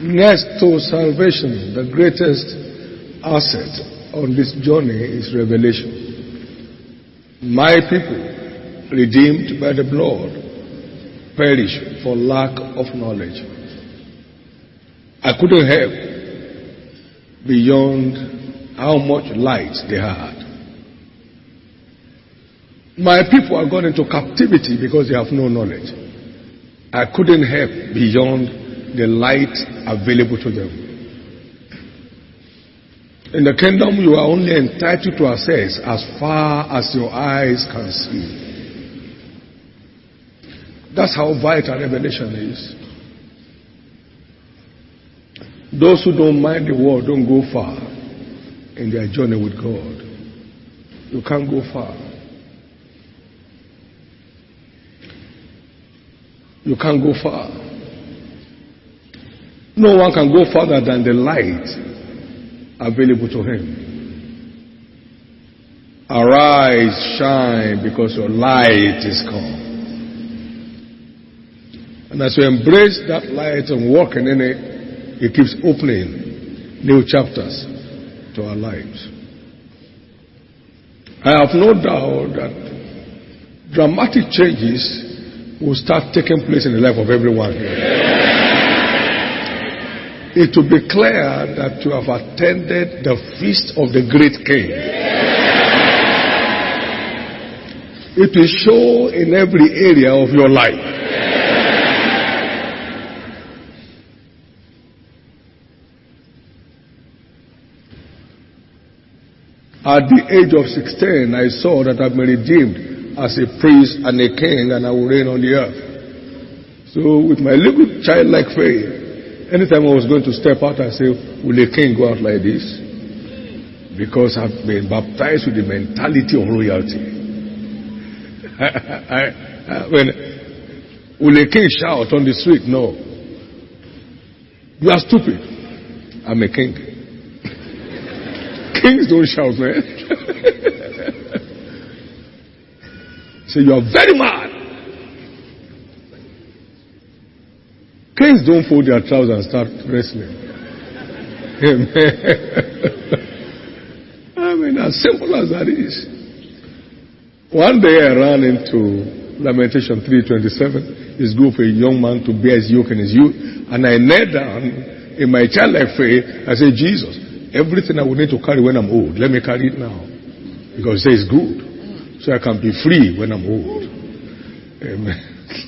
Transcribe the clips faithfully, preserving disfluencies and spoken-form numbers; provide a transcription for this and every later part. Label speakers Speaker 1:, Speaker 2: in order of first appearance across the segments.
Speaker 1: Next to salvation, the greatest asset on this journey is revelation. My people, redeemed by the blood, perish for lack of knowledge. I couldn't help beyond how much light they had. My people are gone into captivity because they have no knowledge. I couldn't help beyond the light available to them. In the kingdom, you are only entitled to access as far as your eyes can see. That's how vital revelation is. Those who don't mind the world don't go far in their journey with God. You can't go far. You can't go far. No one can go further than the light available to him. Arise, shine, because your light is come. And as we embrace that light and walk in it, it keeps opening new chapters to our lives. I have no doubt that dramatic changes will start taking place in the life of everyone here. It will be clear that you have attended the feast of the great King. It will show in every area of your life. At the age of sixteen, I saw that I've been redeemed as a priest and a king, and I will reign on the earth. So with my little childlike faith, anytime I was going to step out, I say, will a king go out like this? Because I've been baptized with the mentality of royalty. I, I, I, when, will a king shout on the street? No. You are stupid. I'm a king. Kings don't shout, man. Say, you are very mad. Kings don't fold their trousers and start wrestling. Amen. I mean, as simple as that is. One day I ran into Lamentation three twenty-seven. It's good for a young man to bear his yoke in his youth. And I knelt down in my childlike faith. I said, Jesus, everything I will need to carry when I'm old, let me carry it now. Because it says good. So I can be free when I'm old. Amen.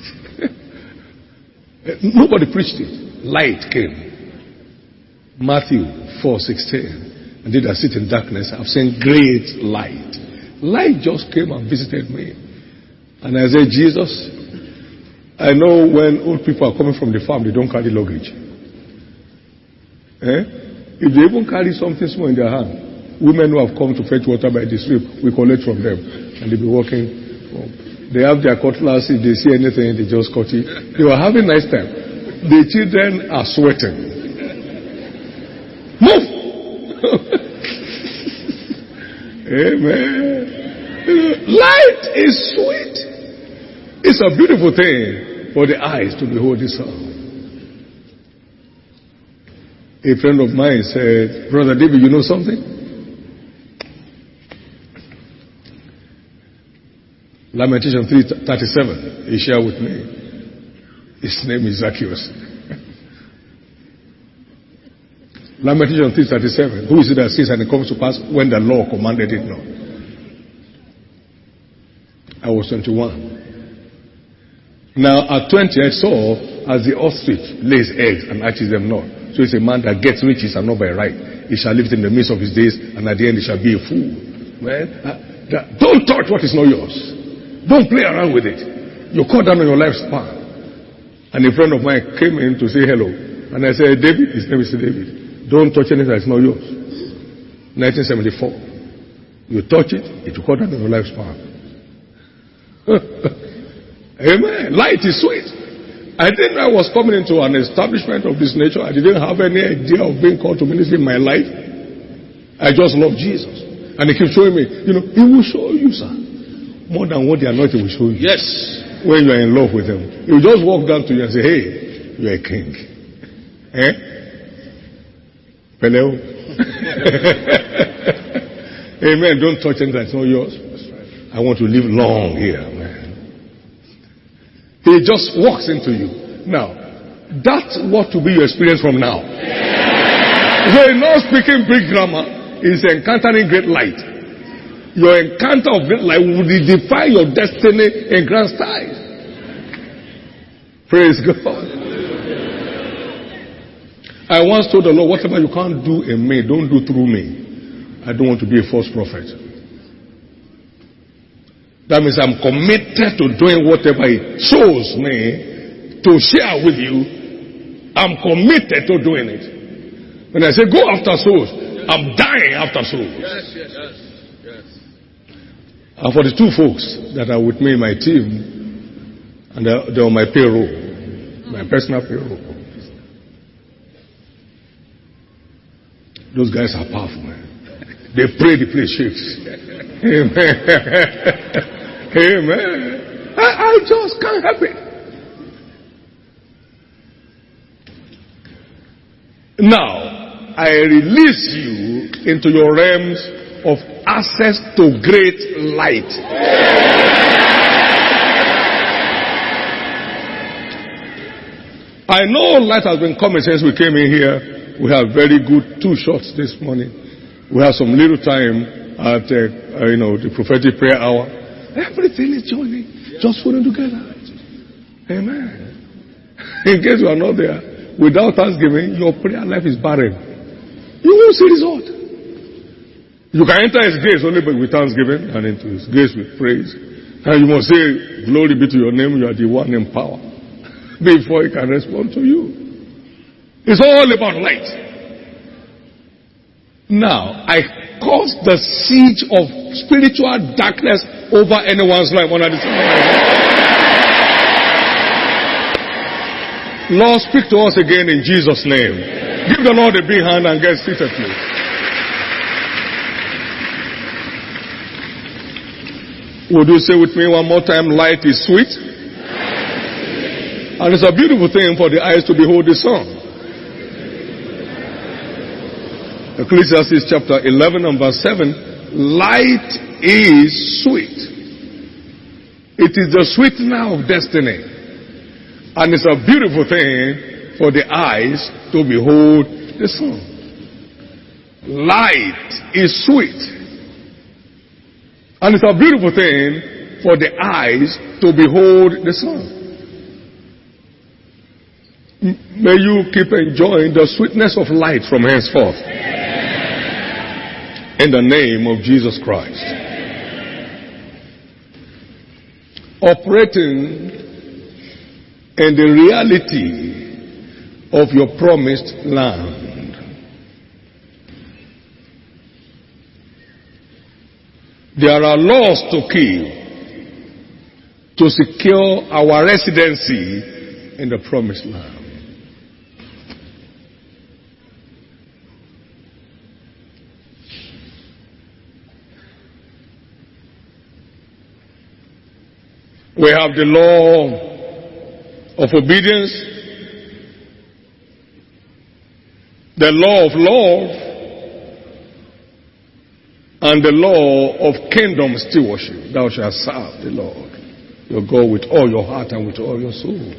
Speaker 1: Nobody preached it. Light came. Matthew four sixteen. And they that sit in darkness have seen great light. Light just came and visited me. And I said, Jesus, I know when old people are coming from the farm, they don't carry luggage. Eh? If they even carry something small in their hand, women who have come to fetch water by the stream, we collect from them. And they'll be walking home. They have their cutlass. If they see anything, they just cut it. They were having a nice time. The children are sweating. Move! Amen. Light is sweet. It's a beautiful thing for the eyes to behold the sun. A friend of mine said, Brother David, you know something? Lamentation three thirty-seven, he shared with me. His name is Zacchaeus. Lamentation three thirty-seven, who is it that says, and it comes to pass when the law commanded it not? I was twenty-one. Now at twenty I saw as the ostrich lays eggs and hatches them not. So it's a man that gets riches and not by right. He shall live in the midst of his days, and at the end he shall be a fool. Man, uh, that, don't touch what is not yours. Don't play around with it. You cut down on your lifespan. And a friend of mine came in to say hello. And I said, David, his name is David. Don't touch anything that's not yours. nineteen seventy-four. You touch it, it will cut down on your lifespan. Amen. Light is sweet. I didn't know I was coming into an establishment of this nature. I didn't have any idea of being called to ministry in my life. I just love Jesus. And he keeps showing me, you know, he will show you, sir. More than what the anointing will show you.
Speaker 2: Yes.
Speaker 1: When you are in love with him. He will just walk down to you and say, hey, you are a king. Eh? Hello? Amen. Don't touch anything that's not yours. I want to live long here, man. He just walks into you. Now, that's what will be your experience from now. So you're not speaking big grammar. It's encountering great light. Your encounter of great light will define your destiny in grand style. Praise God. I once told the Lord, whatever you can't do in me, don't do through me. I don't want to be a false prophet. That means I'm committed to doing whatever He shows me to share with you. I'm committed to doing it. When I say go after souls, I'm dying after souls.
Speaker 2: Yes, yes, yes, yes.
Speaker 1: And for the two folks that are with me in my team, and they're, they're on my payroll, my personal payroll. Those guys are powerful, man. They pray, the place shakes. Amen. Amen. I, I just can't help it. Now, I release you into your realms of access to great light. I know light has been coming since we came in here. We have very good two shots this morning. We have some little time at, uh, uh, you know, the prophetic prayer hour. Everything is joining, just putting together. Amen. In case you are not there, without thanksgiving, your prayer life is barren. You won't see result. You can enter His grace only with thanksgiving and into His grace with praise. And you must say, glory be to your name, you are the one in power. Before He can respond to you. It's all about light. Now, I cause the siege of spiritual darkness over anyone's life under the sun. Lord, speak to us again in Jesus' name. Give the Lord a big hand and get seated, please. Would you say with me one more time, light is sweet? And it's a beautiful thing for the eyes to behold the sun. Ecclesiastes chapter eleven and verse seven, light is sweet. It is the sweetener of destiny. And it's a beautiful thing for the eyes to behold the sun. Light is sweet. And it's a beautiful thing for the eyes to behold the sun. May you keep enjoying the sweetness of light from henceforth. In the name of Jesus Christ. Operating in the reality of your promised land. There are laws to keep to secure our residency in the promised land. We have the law of obedience, the law of love, and the law of kingdom stewardship. Thou shalt serve the Lord your God with all your heart and with all your soul.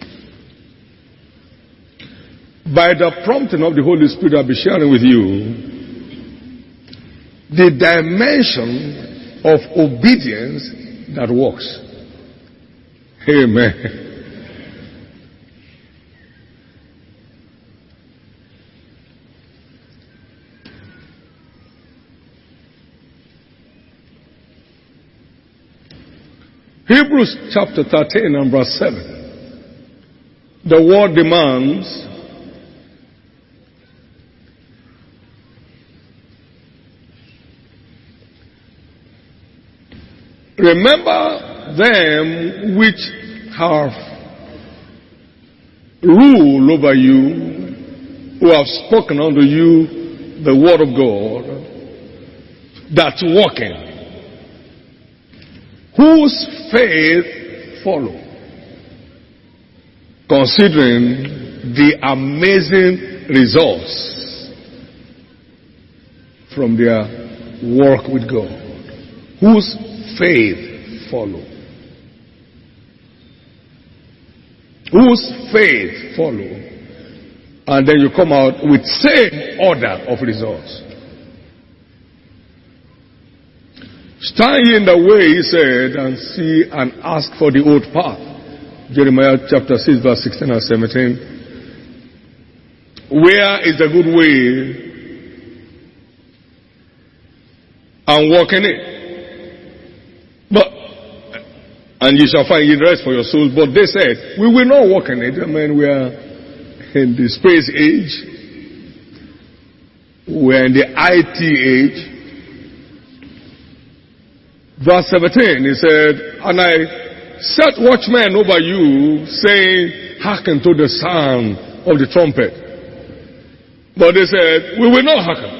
Speaker 1: By the prompting of the Holy Spirit, I'll be sharing with you the dimension of obedience that works. Amen. Hebrews chapter thirteen and verse seven. The word demands remember them which have rule over you, who have spoken unto you the word of God, that's working, whose faith follow, considering the amazing results from their work with God. Whose faith follow. Whose faith follow. And then you come out with same order of results. Stand ye in the way, he said, and see and ask for the old path. Jeremiah chapter six, verse sixteen and seventeen. Where is the good way? And walk in it. But, and you shall find ye rest for your souls. But they said, we will not walk in it. I mean, we are in the space age. We are in the I T age. Verse seventeen, he said, and I set watchmen over you, saying, hearken to the sound of the trumpet. But they said, we will not hearken.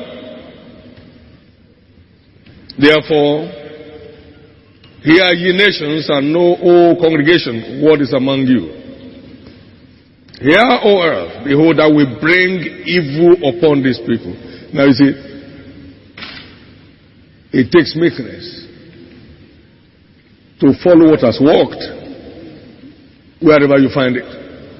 Speaker 1: Therefore, hear ye nations, and know, O congregation, what is among you. Hear, O earth, behold, I will bring evil upon these people. Now you see, it takes meekness to follow what has worked, wherever you find it.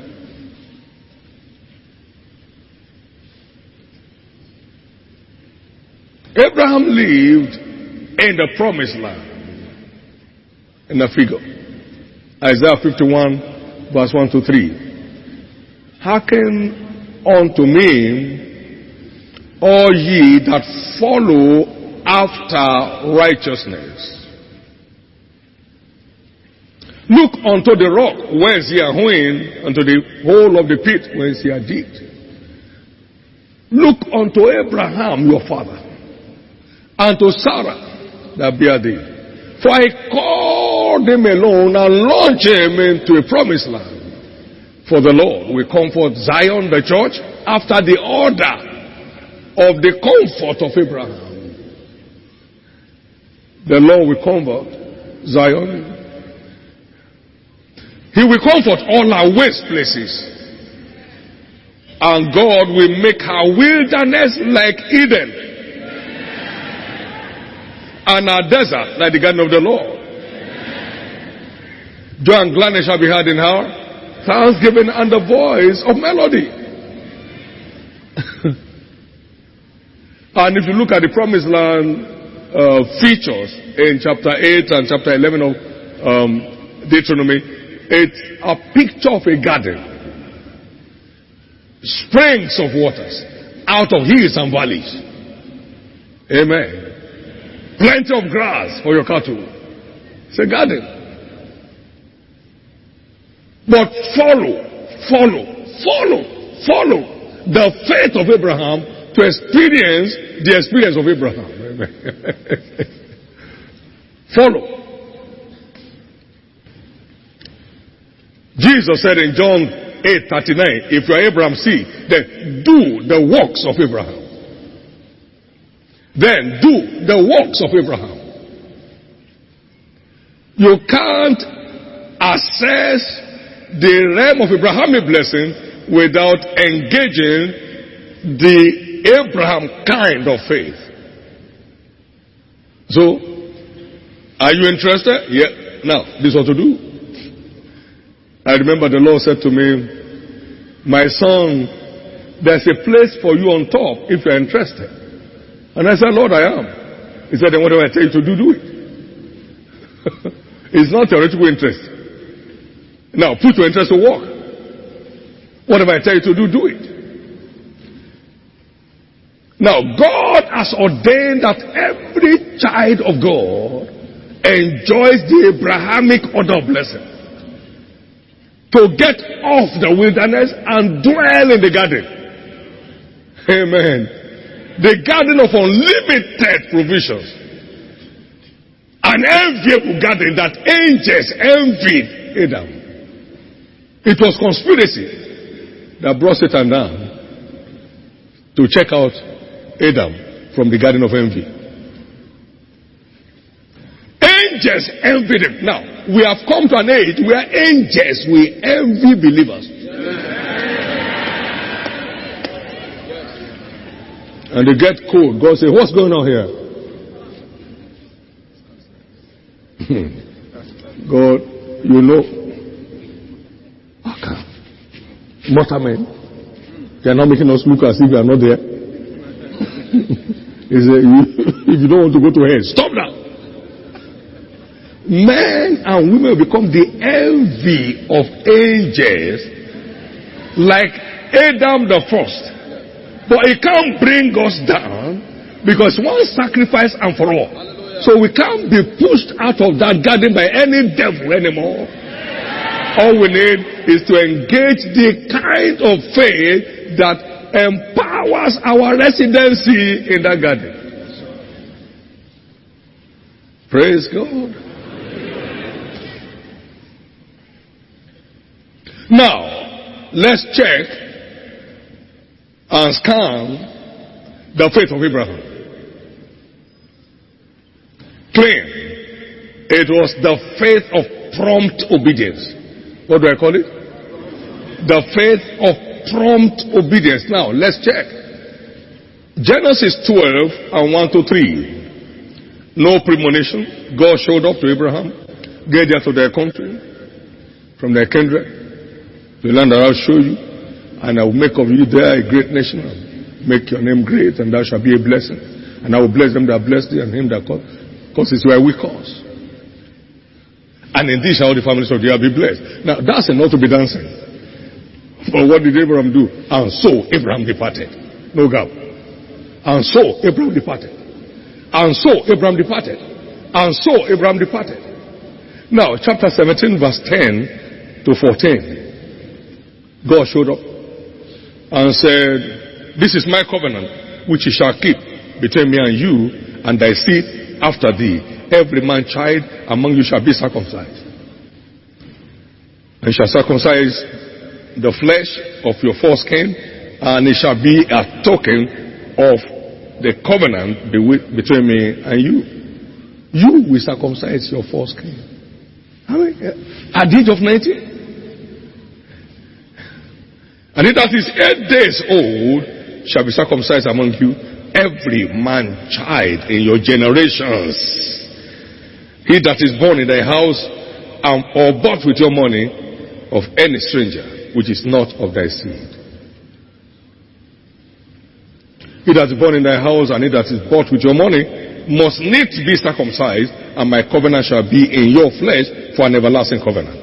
Speaker 1: Abraham lived in the promised land. In a figure. Isaiah fifty-one, verse one to three. Hearken unto me, all ye that follow after righteousness. Look unto the rock whence ye are hewn, unto the hole of the pit whence ye are digged. Look unto Abraham your father, and to Sarah that bare thee. For I called him alone and launched him into a promised land. For the Lord will comfort Zion, the church, after the order of the comfort of Abraham. The Lord will comfort Zion. He will comfort all our waste places. And God will make our wilderness like Eden. And our desert like the garden of the Lord. Joy and gladness shall be heard in her. Thanksgiving and the voice of melody. And if you look at the promised land uh, features in chapter eight and chapter eleven of um, Deuteronomy, it's a picture of a garden. Springs of waters out of hills and valleys. Amen. Plenty of grass for your cattle. It's a garden. But follow, follow, follow, follow the faith of Abraham to experience the experience of Abraham. Follow. Jesus said in John eight thirty-nine, if you are Abraham's seed, then do the works of Abraham. Then do the works of Abraham. You can't assess the realm of Abrahamic blessing without engaging the Abraham kind of faith. So, are you interested? Yeah. Now, this is what to do. I remember the Lord said to me, my son, there's a place for you on top if you're interested. And I said, Lord, I am. He said, then whatever I tell you to do, do it. It's not theoretical interest. Now, put your interest to work. Whatever I tell you to do, do it. Now, God has ordained that every child of God enjoys the Abrahamic order of blessing. To get off the wilderness and dwell in the garden. Amen. The garden of unlimited provisions. An enviable garden that angels envied Adam. It was conspiracy that brought Satan down to check out Adam from the garden of envy. Angels envied him. Now, we have come to an age where angels will envy believers. And they get cold. God say, what's going on here? God, you know. Okay. Motormen. They are not making us look as if we are not there. He said, if you don't want to go to hell, stop that. Men and women will become the envy of angels, like Adam the first. But it can't bring us down, because one sacrifice and for all. So we can't be pushed out of that garden by any devil anymore. All we need is to engage the kind of faith that empowers our residency in that garden. Praise God. Now, let's check and scan the faith of Abraham. Clean. It was the faith of prompt obedience. What do I call it? The faith of prompt obedience. Now, let's check. Genesis twelve and one to three. No premonition. God showed up to Abraham. Get there to their country, from their kindred, the land that I'll show you, and I will make of you there a great nation, and make your name great, and thou shalt be a blessing. And I will bless them that bless thee, and him that causes where we cause. And in this shall all the families of the earth be blessed. Now, that's enough to be dancing. But what did Abraham do? And so Abraham departed. No gap. And so Abraham departed. And so Abraham departed. And so Abraham departed. Now, chapter seventeen, verse ten to fourteen. God showed up and said, this is my covenant, which you shall keep between me and you and thy seed after thee. Every man child among you shall be circumcised. And shall circumcise the flesh of your foreskin, and it shall be a token of the covenant between me and you. You will circumcise your foreskin. I mean, at the age of ninety. And he that is eight days old shall be circumcised among you, every man child in your generations. He that is born in thy house um, or bought with your money of any stranger, which is not of thy seed. He that is born in thy house and he that is bought with your money must needs be circumcised, and my covenant shall be in your flesh for an everlasting covenant.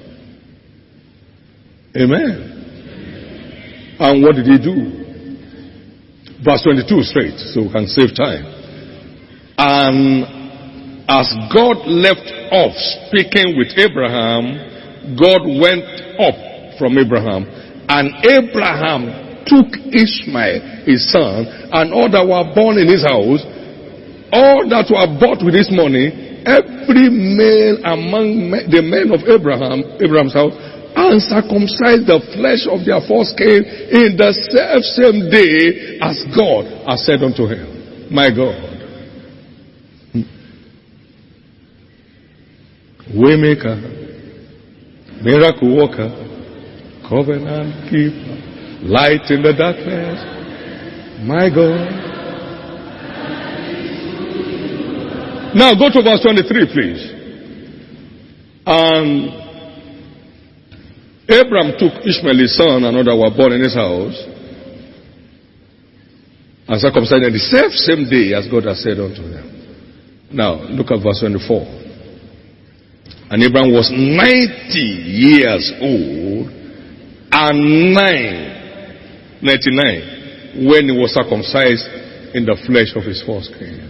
Speaker 1: Amen. And what did he do? Verse twenty-two straight, so we can save time. And as God left off speaking with Abraham, God went up from Abraham, and Abraham took Ishmael, his son, and all that were born in his house, all that were bought with his money, every male among the men of Abraham, Abraham's house, and circumcised the flesh of their foreskin in the self same day as God has said unto him. My God. Waymaker, miracle worker, covenant keeper, light in the darkness, my God. Now go to verse twenty-three, please. And Abraham took Ishmael his son, and other were born in his house, and circumcised in the self same day as God has said unto them. Now look at verse twenty-four. And Abraham was ninety years old and nine, ninety-nine, when he was circumcised in the flesh of his foreskin.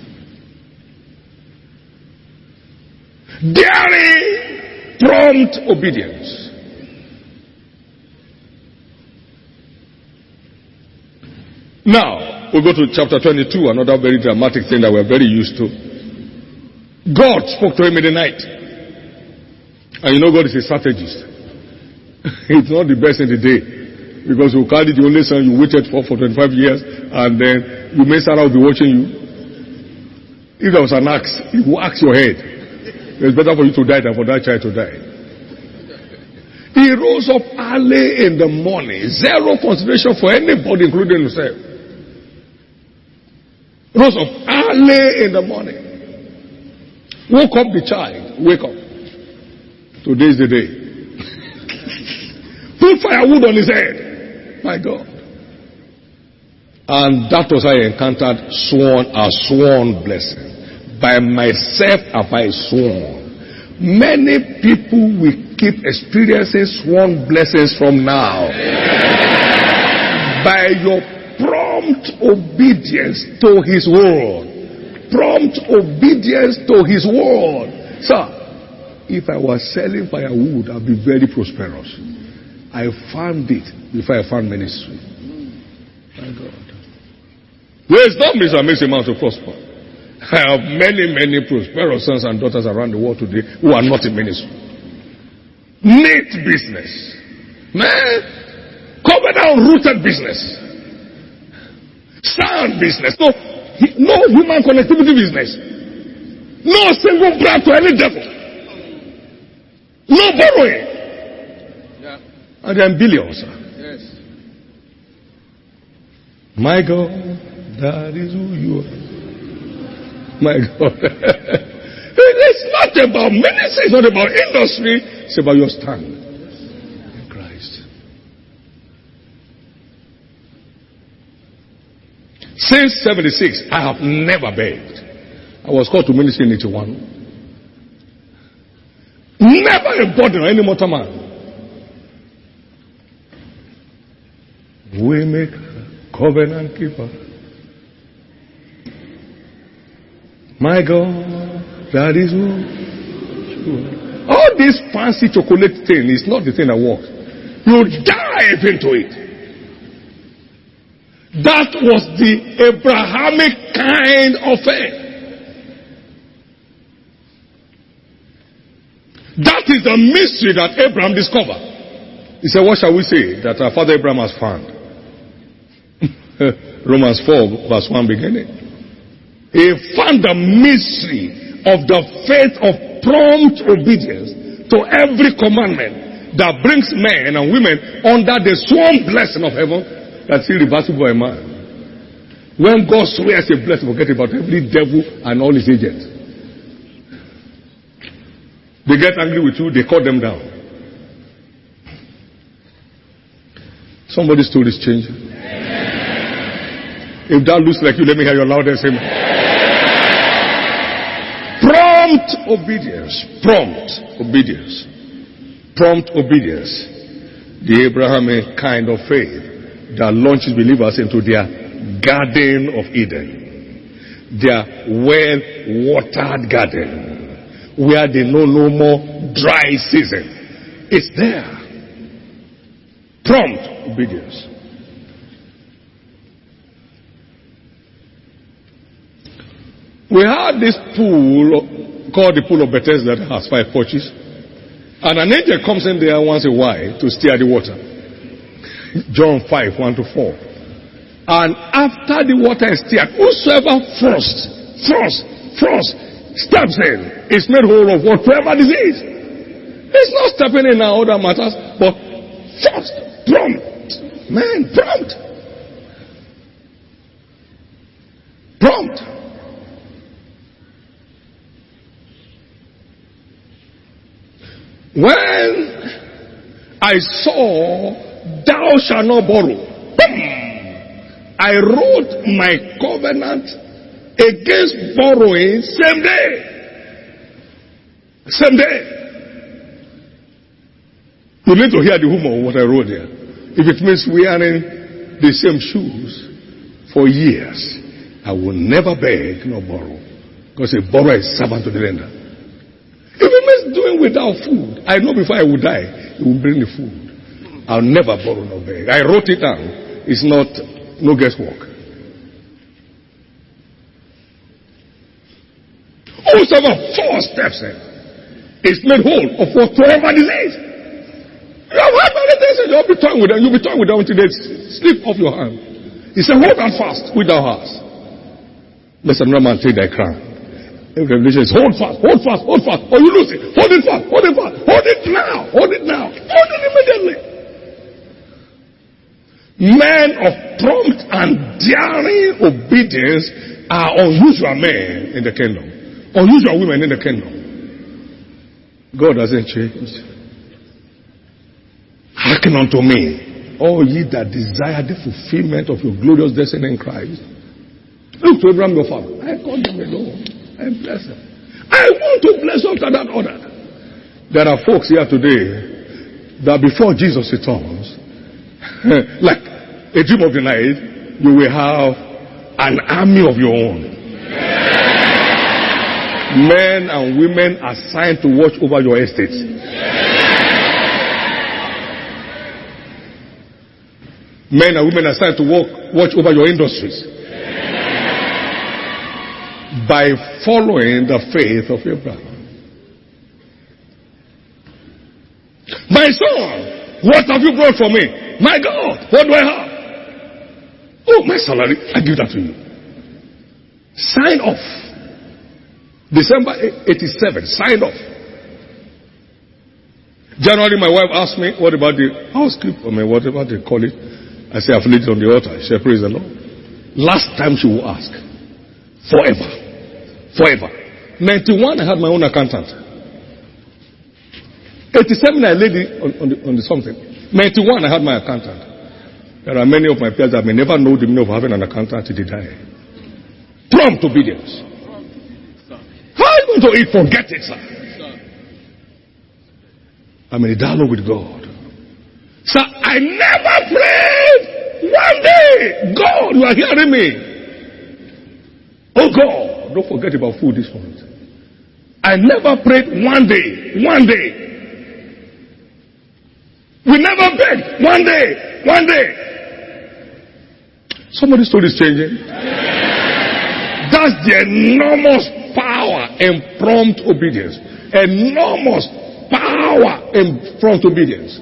Speaker 1: Daring prompt obedience. Now, we we'll go to chapter twenty-two, another very dramatic thing that we're very used to. God spoke to him in the night. And you know God is a strategist. It's not the best in the day. Because you carry the only son you waited for for twenty-five years, and then you may Sarah will be watching you. If there was an axe, he will axe your head. It's better for you to die than for that child to die. He rose up early in the morning. Zero consideration for anybody, including himself. Rose up early in the morning. Woke up the child. Wake up. Today's the day. Put firewood on his head. My God. And that was how I encountered sworn, a sworn blessing. By myself have I sworn. Many people will keep experiencing sworn blessings from now. By your prompt obedience to his word. Prompt obedience to his word. Sir, if I was selling firewood, I'd be very prosperous. I found it before I found ministry. My God. Wisdom is what makes a man to prosper. I have many, many prosperous sons and daughters around the world today who are not in ministry. Neat business. Man, covenant rooted business. Sound business. No, no human connectivity business. No single brand to any devil. No borrowing. Yeah. And then billions. Yes. My God, that is who you are. My God. It's not about ministry, it's not about industry, it's about your stand in Christ. Since seventy-six, I have never begged. I was called to ministry in eighty-one. Never a burden on any mortal man. We make covenant keeper. My God, that is who. All this fancy chocolate thing is not the thing that works. You dive into it. That was the Abrahamic kind of faith. That is the mystery that Abraham discovered. He said, what shall we say that our father Abraham has found? Romans four verse one beginning. He found the mystery of the faith of prompt obedience to every commandment that brings men and women under the sworn blessing of heaven that's irreversible by man. When God swears a blessing, forget about every devil and all his agents. They get angry with you, they cut them down. Somebody's story is changing. If that looks like you, let me hear your loudest amen. Prompt obedience. Prompt obedience. Prompt obedience. The Abrahamic kind of faith that launches believers into their Garden of Eden. Their well-watered garden. Where they know no more dry season. It's there. Prompt obedience. We had this pool called the Pool of Bethesda that has five porches. And an angel comes in there once in a while to stir the water. John five, one to four. And after the water is stirred, whosoever frost, frost, frost, steps in is made whole of whatever disease. It's not stepping in our other matters, but frost, prompt. Man, prompt. Prompt. When I saw thou shalt not borrow, boom, I wrote my covenant against borrowing same day. Same day. You need to hear the humor of what I wrote there. If it means wearing the same shoes for years, I will never beg nor borrow. Because a borrower is servant to the lender. If it means doing without food, I know before I will die, he will bring the food. I'll never borrow no beg. I wrote it down. It's not, no guesswork. Whosoever four steps in is made whole of whatsoever disease. You have had many things and you'll be toying with them. You'll be toying with them until they slip off your hand. He said, hold on fast with thou hast. Let another man take thy crown. In Revelation is hold fast, hold fast, hold fast, or you lose it. Hold it fast, hold it fast, hold it now, hold it now, hold it immediately. Men of prompt and daring obedience are unusual men in the kingdom, unusual women in the kingdom. God hasn't changed. Hearken unto me, all ye that desire the fulfillment of your glorious destiny in Christ. Look to Abraham your father. I called him alone. I bless him. I want to bless after that order. There are folks here today that before Jesus returns, like a dream of the night, you will have an army of your own. Men and women assigned to watch over your estates. Men and women assigned to walk, watch over your industries. By following the faith of Abraham. My son, what have you brought for me? My God, what do I have? Oh, my salary, I give that to you. Sign off. December eighty-seven, sign off. January, my wife asked me, what about the housekeeper? I mean, whatever they call it. I say, I've laid it on the altar. She said, praise the Lord. Last time she will ask. Forever. Forever. ninety-one, I had my own accountant. eighty-seven, I laid it on, on, the, on the something. ninety-one, I had my accountant. There are many of my peers that may never know the meaning of having an accountant till they die. Prompt obedience. How are you going to eat? Forget it, sir. I'm in a dialogue with God. Sir, I never prayed one day. God, you are hearing me. Oh God, don't forget about food this month. I never prayed one day. One day. We never begged. One day. One day. Somebody's story is changing. That's the enormous power in prompt obedience. Enormous power in prompt obedience.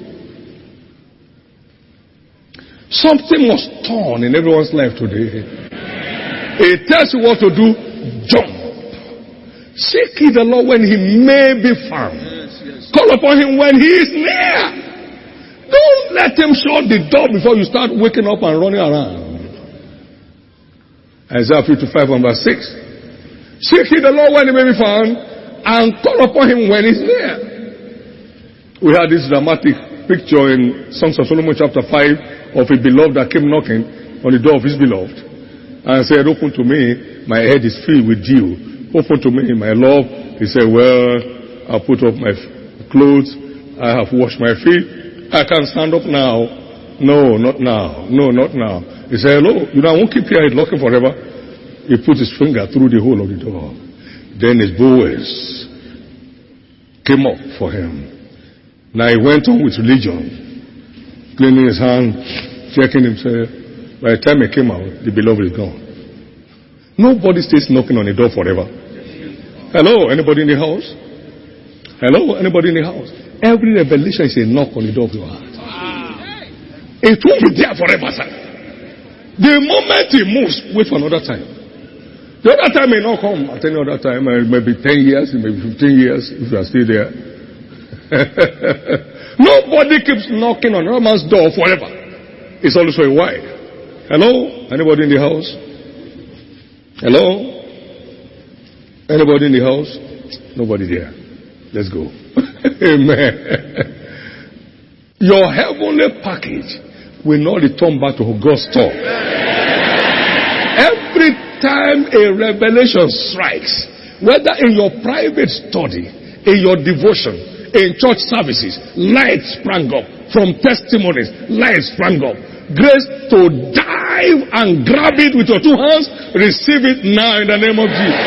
Speaker 1: Something must turn in everyone's life today. It tells you what to do. Jump. Seek ye the Lord when he may be found. Yes, yes. Call upon him when he is near. Don't let him shut the door before you start waking up and running around. Isaiah fifty-five and verse six. Seek ye the Lord when he may be found, and call upon him when he is near. We had this dramatic picture in Songs of Solomon chapter five of a beloved that came knocking on the door of his beloved and said, open to me, my head is filled with dew. Open to me, my love. He said, well, I put up my clothes, I have washed my feet, I can stand up now. No, not now. No, not now. He said, hello, you know, I won't keep here looking forever. He put his finger through the hole of the door. Then his Boaz came up for him. Now he went on with religion, cleaning his hand, checking himself. By the time he came out, the beloved is gone. Nobody stays knocking on the door forever. Hello, anybody in the house? Hello, anybody in the house? Every revelation is a knock on the door of your heart. It won't be there forever, sir. The moment he moves, wait for another time. The other time may not come at any other time. Maybe ten years, maybe fifteen years, if you are still there. Nobody keeps knocking on another man's door forever. It's always for a while. Hello? Anybody in the house? Hello? Anybody in the house? Nobody there. Let's go. Amen. Your heavenly package will not return back to God's store. Every time a revelation strikes, whether in your private study, in your devotion, in church services, light sprang up. From testimonies, light sprang up. Grace to dive and grab it with your two hands. Receive it now in the name of Jesus.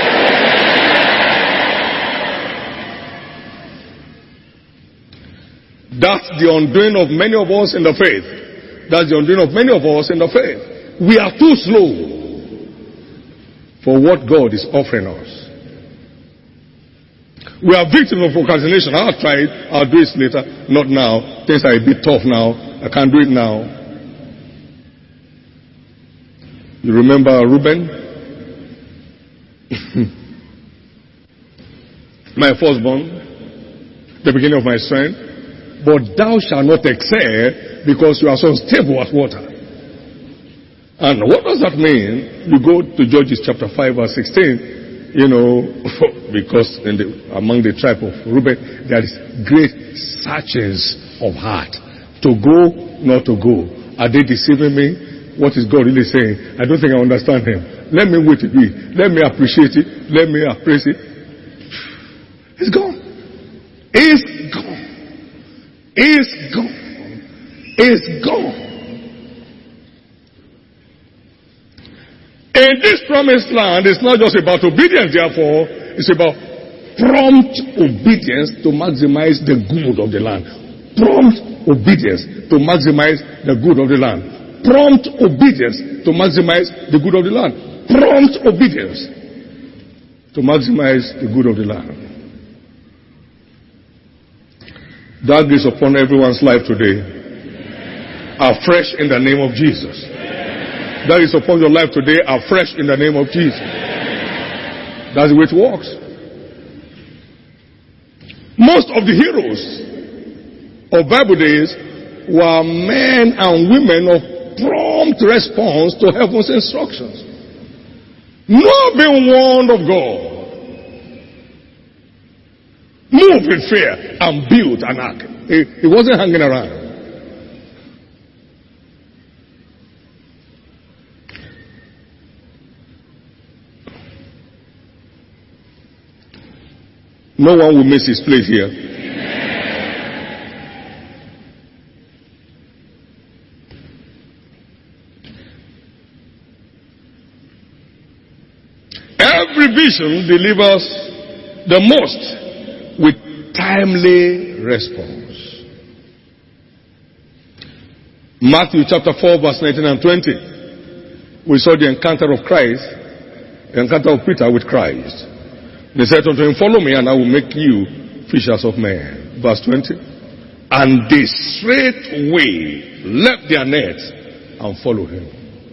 Speaker 1: That's the undoing of many of us in the faith. That's the undoing of many of us in the faith. We are too slow for what God is offering us. We are victims of procrastination. I'll try it. I'll do it later. Not now. Things are a bit tough now. I can't do it now. You remember Reuben? My firstborn, the beginning of my strength. But thou shalt not excel, because you are so stable as water. And what does that mean? You go to Judges chapter five verse sixteen, you know, because in the, among the tribe of Reuben, there is great searchings of heart. To go, not to go. Are they deceiving me? What is God really saying? I don't think I understand him. Let me wait a bit. Let me appreciate it. Let me appraise it. It's gone. It's gone. It's gone. It's gone. In this promised land, it's not just about obedience, therefore, it's about prompt obedience to maximize the good of the land. Prompt obedience to maximize the good of the land. Prompt obedience to maximize the good of the land. Prompt obedience to maximize the good of the land. That is upon everyone's life today. Afresh in the name of Jesus. That is upon your life today, afresh in the name of Jesus. That's the way it works. Most of the heroes of Bible days were men and women of prompt response to heaven's instructions. Not being warned of God. Moved in fear and built an ark. He, he wasn't hanging around. No one will miss his place here. Every vision delivers the most with timely response. Matthew chapter four verse nineteen and twenty. We saw the encounter of Christ, the encounter of Peter with Christ. They said unto him, follow me and I will make you fishers of men. Verse twenty. And they straightway left their nets and followed him.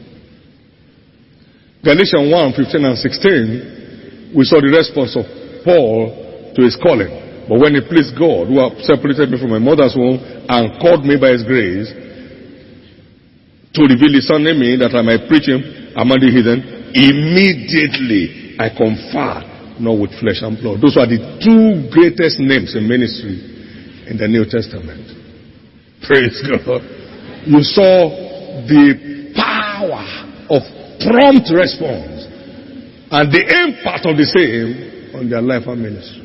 Speaker 1: Galatians one, fifteen and sixteen, we saw the response of Paul to his calling. But when it pleased God, who have separated me from my mother's womb and called me by his grace, to reveal his son in me that I might preach him among the heathen, immediately I conferred not with flesh and blood. Those are the two greatest names in ministry in the New Testament. Praise God. You saw the power of prompt response and the impact of the same on their life and ministry.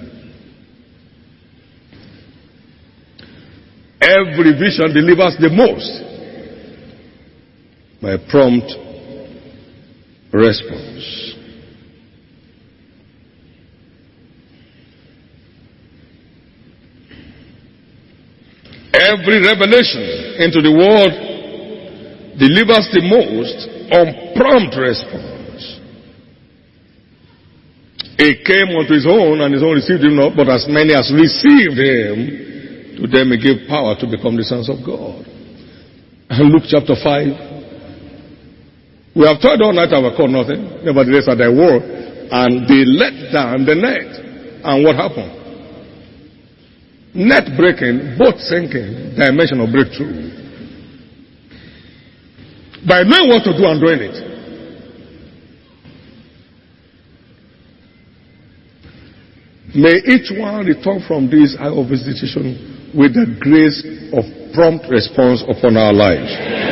Speaker 1: Every vision delivers the most by prompt response. Every revelation into the world delivers the most on prompt response. He came unto his own, and his own received him not, but as many as received him, to them he gave power to become the sons of God. And Luke chapter five. We have toiled all night and we caught nothing. Nevertheless at thy word, and they let down the net. And what happened? Net breaking, boat sinking, dimension of breakthrough. By knowing what to do and doing it. May each one return from this hour of visitation with the grace of prompt response upon our lives.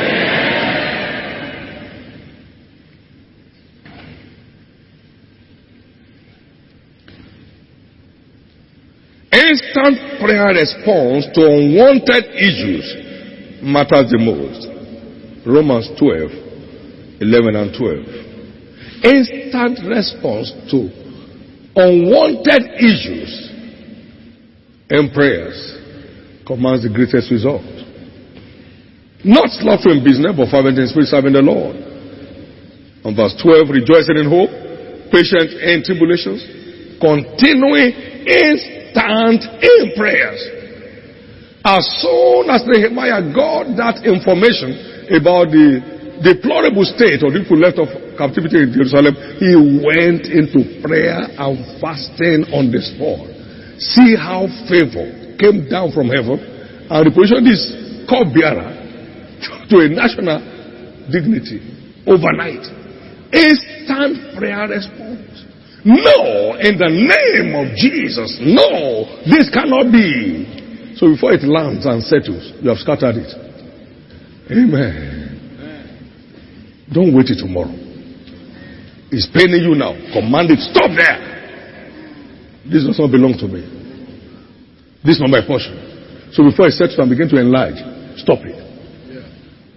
Speaker 1: Instant prayer response to unwanted issues matters the most. Romans twelve, eleven and twelve. Instant response to unwanted issues in prayers commands the greatest result. Not slothful in business, but fervent in spirit, serving the Lord. On verse twelve, rejoicing in hope, patient in tribulations, continuing instant in prayers. As soon as Nehemiah got that information about the deplorable state of the people left of captivity in Jerusalem, he went into prayer and fasting on the spot. See how favor came down from heaven and repositioned this cupbearer to a national dignity. overnight. Instant prayer response. No, in the name of Jesus. No, this cannot be. So before it lands and settles, you have scattered it. Amen. Amen. Don't wait till tomorrow. It's paining you now. Command it. Stop there. This does not belong to me. This is not my portion. So before it settles and begin to enlarge, stop it. Yeah.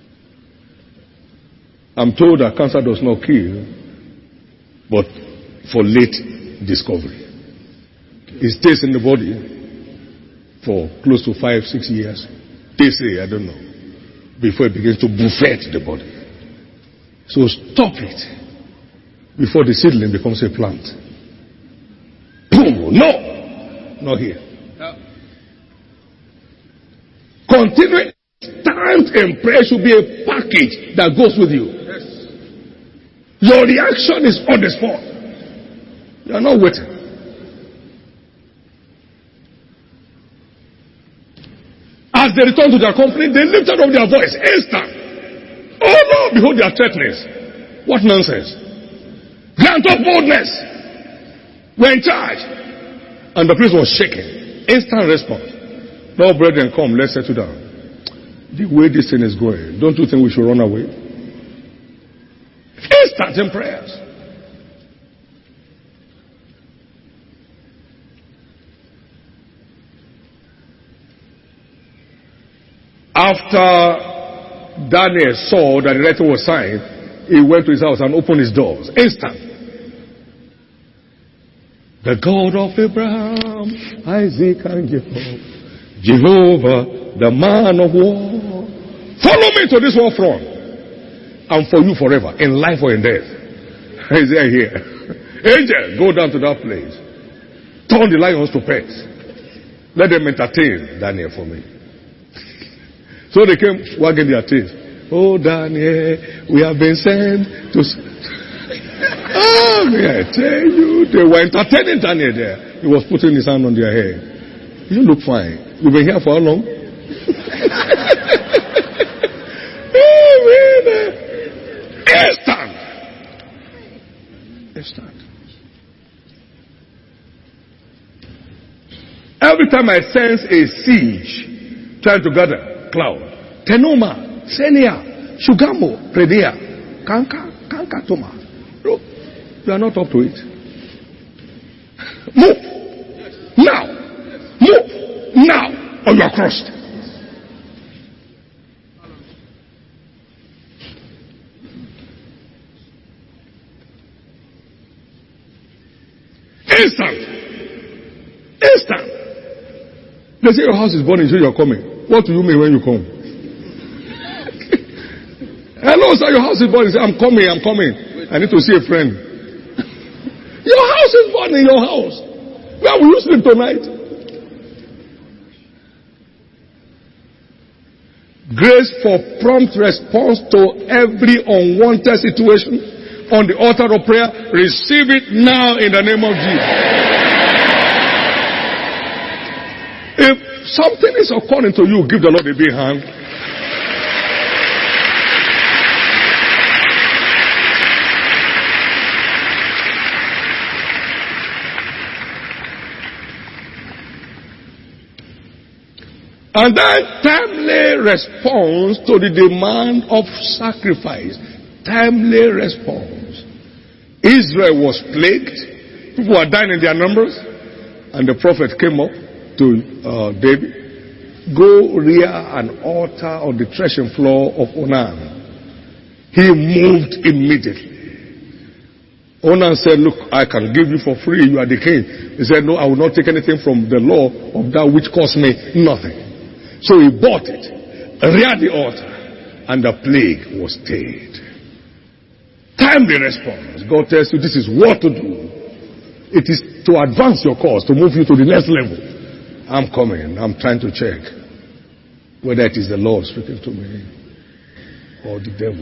Speaker 1: I'm told that cancer does not kill, but for late discovery. It stays in the body for close to five, six years. They say, I don't know, before it begins to buffet the body. So stop it before the seedling becomes a plant. Boom! No! Not here. No. Continuing stand in prayer should be a package that goes with you. Yes. Your reaction is on the spot. You are not waiting. As they return to their company, they lifted up their voice. Instant. Oh no, behold their threatenings. What nonsense. Grant up boldness. We're in charge. And the place was shaking. Instant response. No, brethren, come, let's settle down. The way this thing is going, don't you think we should run away? Instant in prayers. After Daniel saw that the letter was signed, he went to his house and opened his doors. Instant. The God of Abraham, Isaac, and Jacob, Jehovah, the man of war. Follow me to this war front. And for you forever, in life or in death. Isaiah here. Angel, go down to that place. Turn the lions to pets. Let them entertain Daniel for me. So they came wagging their tails. Oh, Daniel, we have been sent to... Oh, may I tell you, they were entertaining Daniel there. He was putting his hand on their head. You look fine. You've been here for how long? Oh, man. Instant. Instant. Every time I sense a siege trying to gather, cloud, Tenoma, Senia, Shugamo, Predea, Kanka, Kankatoma. Look, you are not up to it. Move! Now! Move! Now! Or you are crushed. Instant! Instant! They say your house is burning, so you are coming. What do you mean when you come? Hello, sir, your house is burning. Say, I'm coming, I'm coming. I need to see a friend. Your house is burning, your house. Where will you sleep tonight? Grace for prompt response to every unwanted situation on the altar of prayer. Receive it now in the name of Jesus. If something is occurring to you, give the Lord a big hand. And then timely response to the demand of sacrifice. Timely response. Israel was plagued. People were dying in their numbers. And the prophet came up to uh, David. Go rear an altar on the threshing floor of Onan. He moved immediately. Onan said, look, I can give you for free. You are the king. He said, no, I will not take anything from the law of that which cost me nothing. So he bought it, reared the altar, and the plague was stayed. Timely response. God tells you this is what to do. It is to advance your cause, to move you to the next level. I'm coming. I'm trying to check whether it is the Lord speaking to me or the devil.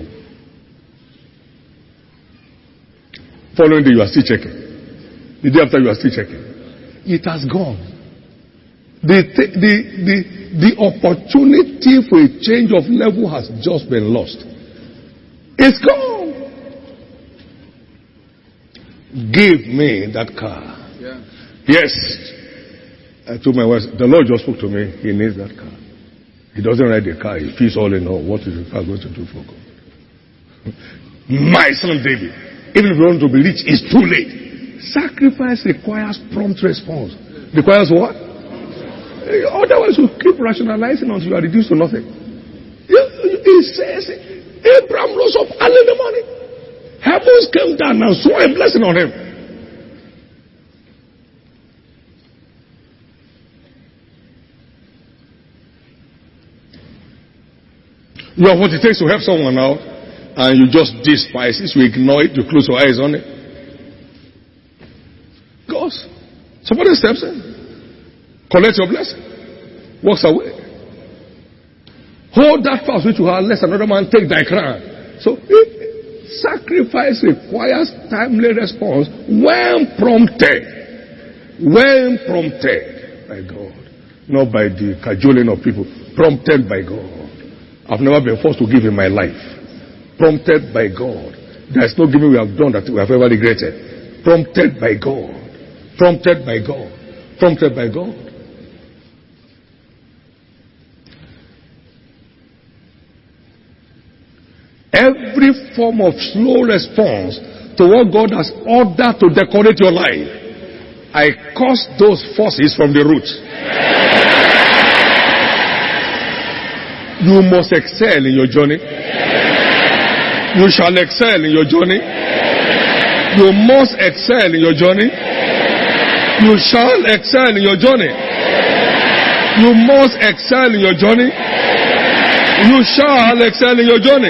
Speaker 1: Following day, you are still checking. The day after, you are still checking. It has gone. The, the, the, the opportunity for a change of level has just been lost. It's gone. Give me that car.
Speaker 2: Yeah.
Speaker 1: Yes. I told my wife, the Lord just spoke to me. He needs that car. He doesn't ride the car. He feels all in all. What is the car going to do for God? My son David, even if you want to be rich, it's too late. Sacrifice requires prompt response. Requires what? Otherwise, you keep rationalizing until you are reduced to nothing. He says, Abraham rose up early in the morning. Heavens came down and saw a blessing on him. You have what it takes to help someone out, and you just despise it, you ignore it, you close your eyes on it. Goes. Somebody steps in, collect your blessing, walks away. Hold that fast which you have, lest another man take thy crown. So, sacrifice requires timely response when prompted. When prompted by God. Not by the cajoling of people. Prompted by God. I've never been forced to give in my life. Prompted by God. There is no giving we have done that we have ever regretted. Prompted by God. Prompted by God. Prompted by God. Every form of slow response to what God has ordered to decorate your life, I curse those forces from the root. You must excel in your journey. You shall excel in your journey. You must excel in your journey. You shall excel in your journey. You must excel in your journey. You shall excel in your journey.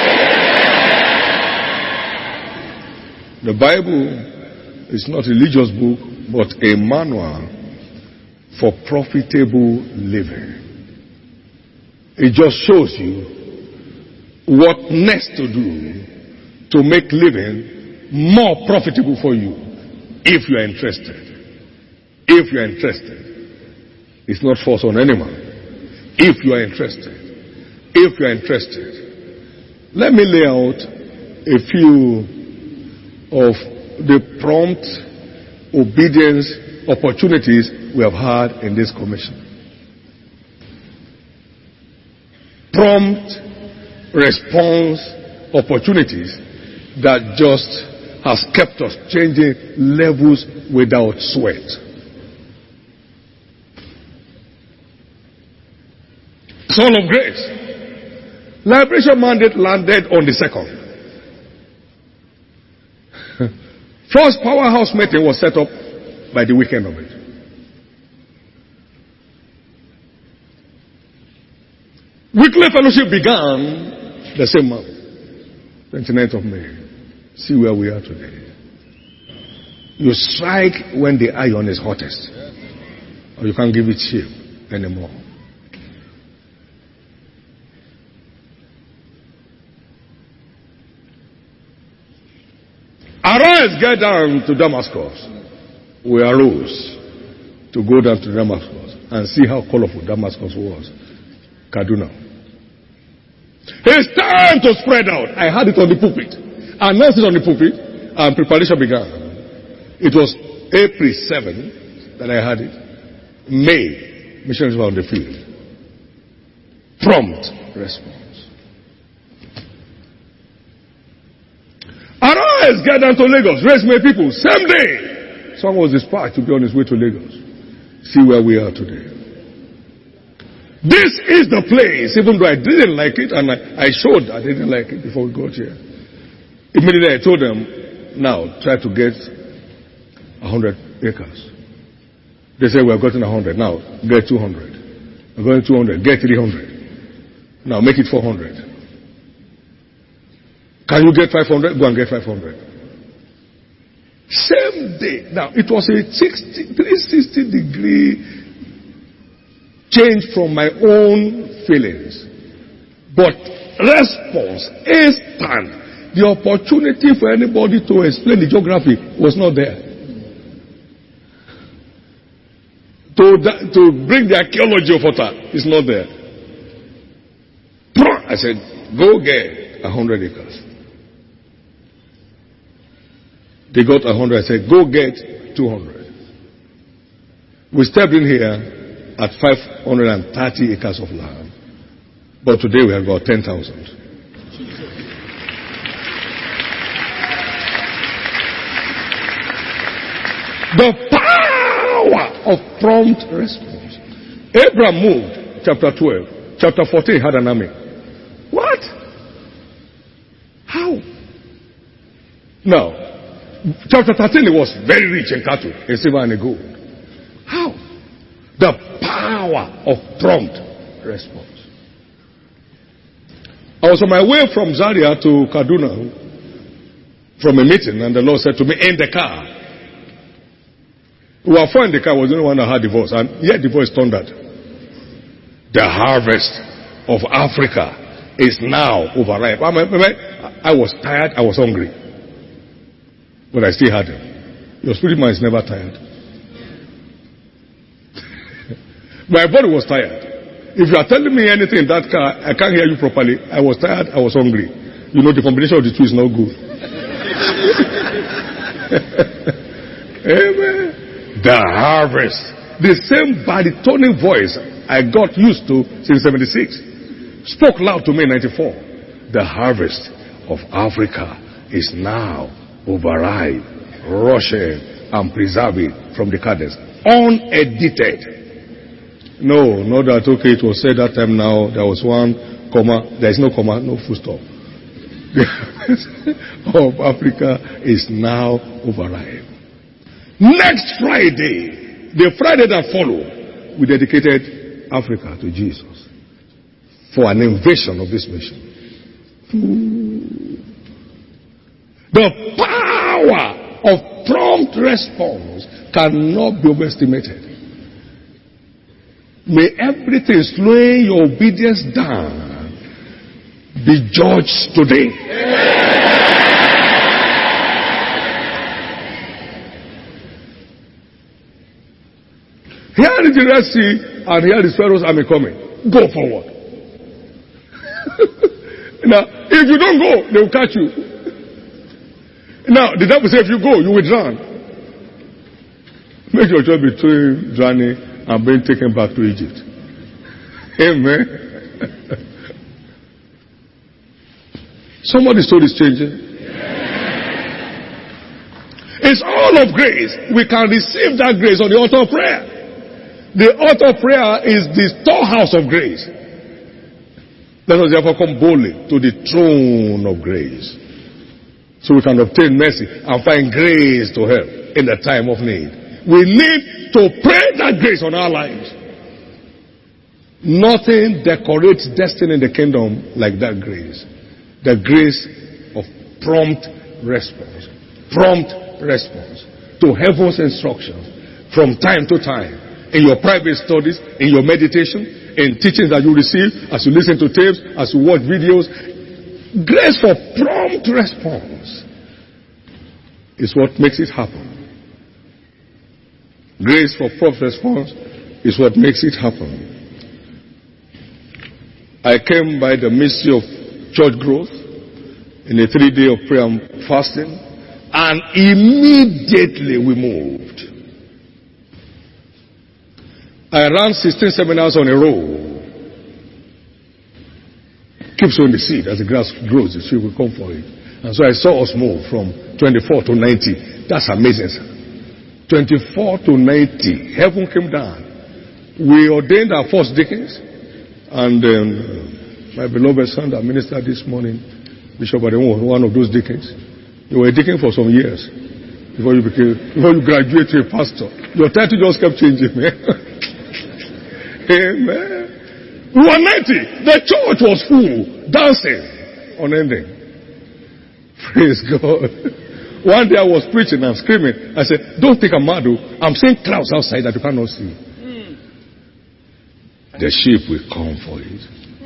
Speaker 1: The Bible is not a religious book, but a manual for profitable living. It just shows you what next to do to make living more profitable for you if you are interested. If you are interested. It's not forced on anyone. If you are interested. If you are interested. Let me lay out a few of the prompt obedience opportunities we have had in this commission. Prompt response opportunities that just has kept us changing levels without sweat. Son of Grace. Liberation mandate landed on the second. First powerhouse meeting was set up by the weekend of it. Weekly fellowship began the same month, twenty-ninth of May. See where we are today. You strike when the iron is hottest, or you can't give it shape anymore. Arise, get down to Damascus. We arose to go down to Damascus and see how colorful Damascus was. Kaduna. It's time to spread out. I had it on the pulpit. I announced it on the pulpit, and preparation began. It was April seventh that I had it. May, missionaries were on the field. Prompt response. Arise, get down to Lagos, raise my people. Same day, someone was dispatched to be on his way to Lagos. See where we are today. This is the place, even though I didn't like it, and I, I showed I didn't like it before we got here. Immediately I told them, now try to get a hundred acres. They said, we have gotten a hundred, now get two hundred. We're going two hundred, get three hundred. Now make it four hundred. Can you get five hundred? Go and get five hundred. Same day. Now it was a sixty, three hundred sixty degree change from my own feelings. But response, instant. The opportunity for anybody to explain the geography was not there. To, to bring the archaeology of water is not there. I said, go get a hundred acres. They got one hundred. I said, go get two hundred. We stepped in here at five hundred thirty acres of land. But today we have about ten thousand. The power of prompt response. Abraham moved, chapter twelve. Chapter fourteen had an army. What? How? Now, chapter thirteen, it was very rich in cattle, in silver and in gold. How? The power of prompt response. I was on my way from Zaria to Kaduna from a meeting, and the Lord said to me, in the car. We were four in the car, was the only one that had divorce, and yet the voice thundered. The harvest of Africa is now overripe. I, mean, I was tired, I was hungry. But I still had him. Your spirit man is never tired. My body was tired. If you are telling me anything in that car, I can't hear you properly. I was tired, I was hungry. You know, the combination of the two is not good. Amen. The harvest. The same baritonic voice I got used to since seventy-six spoke loud to me in ninety-four. The harvest of Africa is now overripe, rushing and preserving from the cadence. Unedited. No, not that, okay, it was said that time now, there was one comma, there is no comma, no full stop. The harvest of Africa is now overripe. Next Friday, the Friday that followed, we dedicated Africa to Jesus for an invasion of this mission. The power of prompt response cannot be overestimated. May everything slowing your obedience down be judged today. Here is the Red Sea, and here is Pharaoh's army coming. Go forward. Now, if you don't go, they will catch you. Now, the devil says, if you go, you will drown. Make your choice between drowning and being taken back to Egypt. Amen. Somebody's story is changing. It's all of grace. We can receive that grace on the altar of prayer. The altar of prayer is the storehouse of grace. Let us therefore come boldly to the throne of grace, so we can obtain mercy and find grace to help in the time of need. We need to pray that grace on our lives. Nothing decorates destiny in the kingdom like that grace. The grace of prompt response. Prompt response to heaven's instructions from time to time. In your private studies, in your meditation, in teachings that you receive, as you listen to tapes, as you watch videos. Grace for prompt response is what makes it happen. Grace for prompt response is what makes it happen. I came by the mystery of church growth in a three-day of prayer and fasting, and immediately we moved. I ran sixteen seminars on a row. Keep sowing the seed. As the grass grows, the seed will come for it. And so I saw us move from twenty-four to ninety. That's amazing, sir. twenty-four to ninety. Heaven came down. We ordained our first deacons. And um, my beloved son that ministered this morning, Bishop Ademo, was one of those deacons. You were a deacon for some years before you became, before you graduated to a pastor. Your title just kept changing, man. Amen. We were ninety. The church was full, dancing, unending. Praise God. One day I was preaching and screaming. I said, don't think I'm mad. I'm seeing clouds outside that you cannot see. Mm. The sheep will come for it.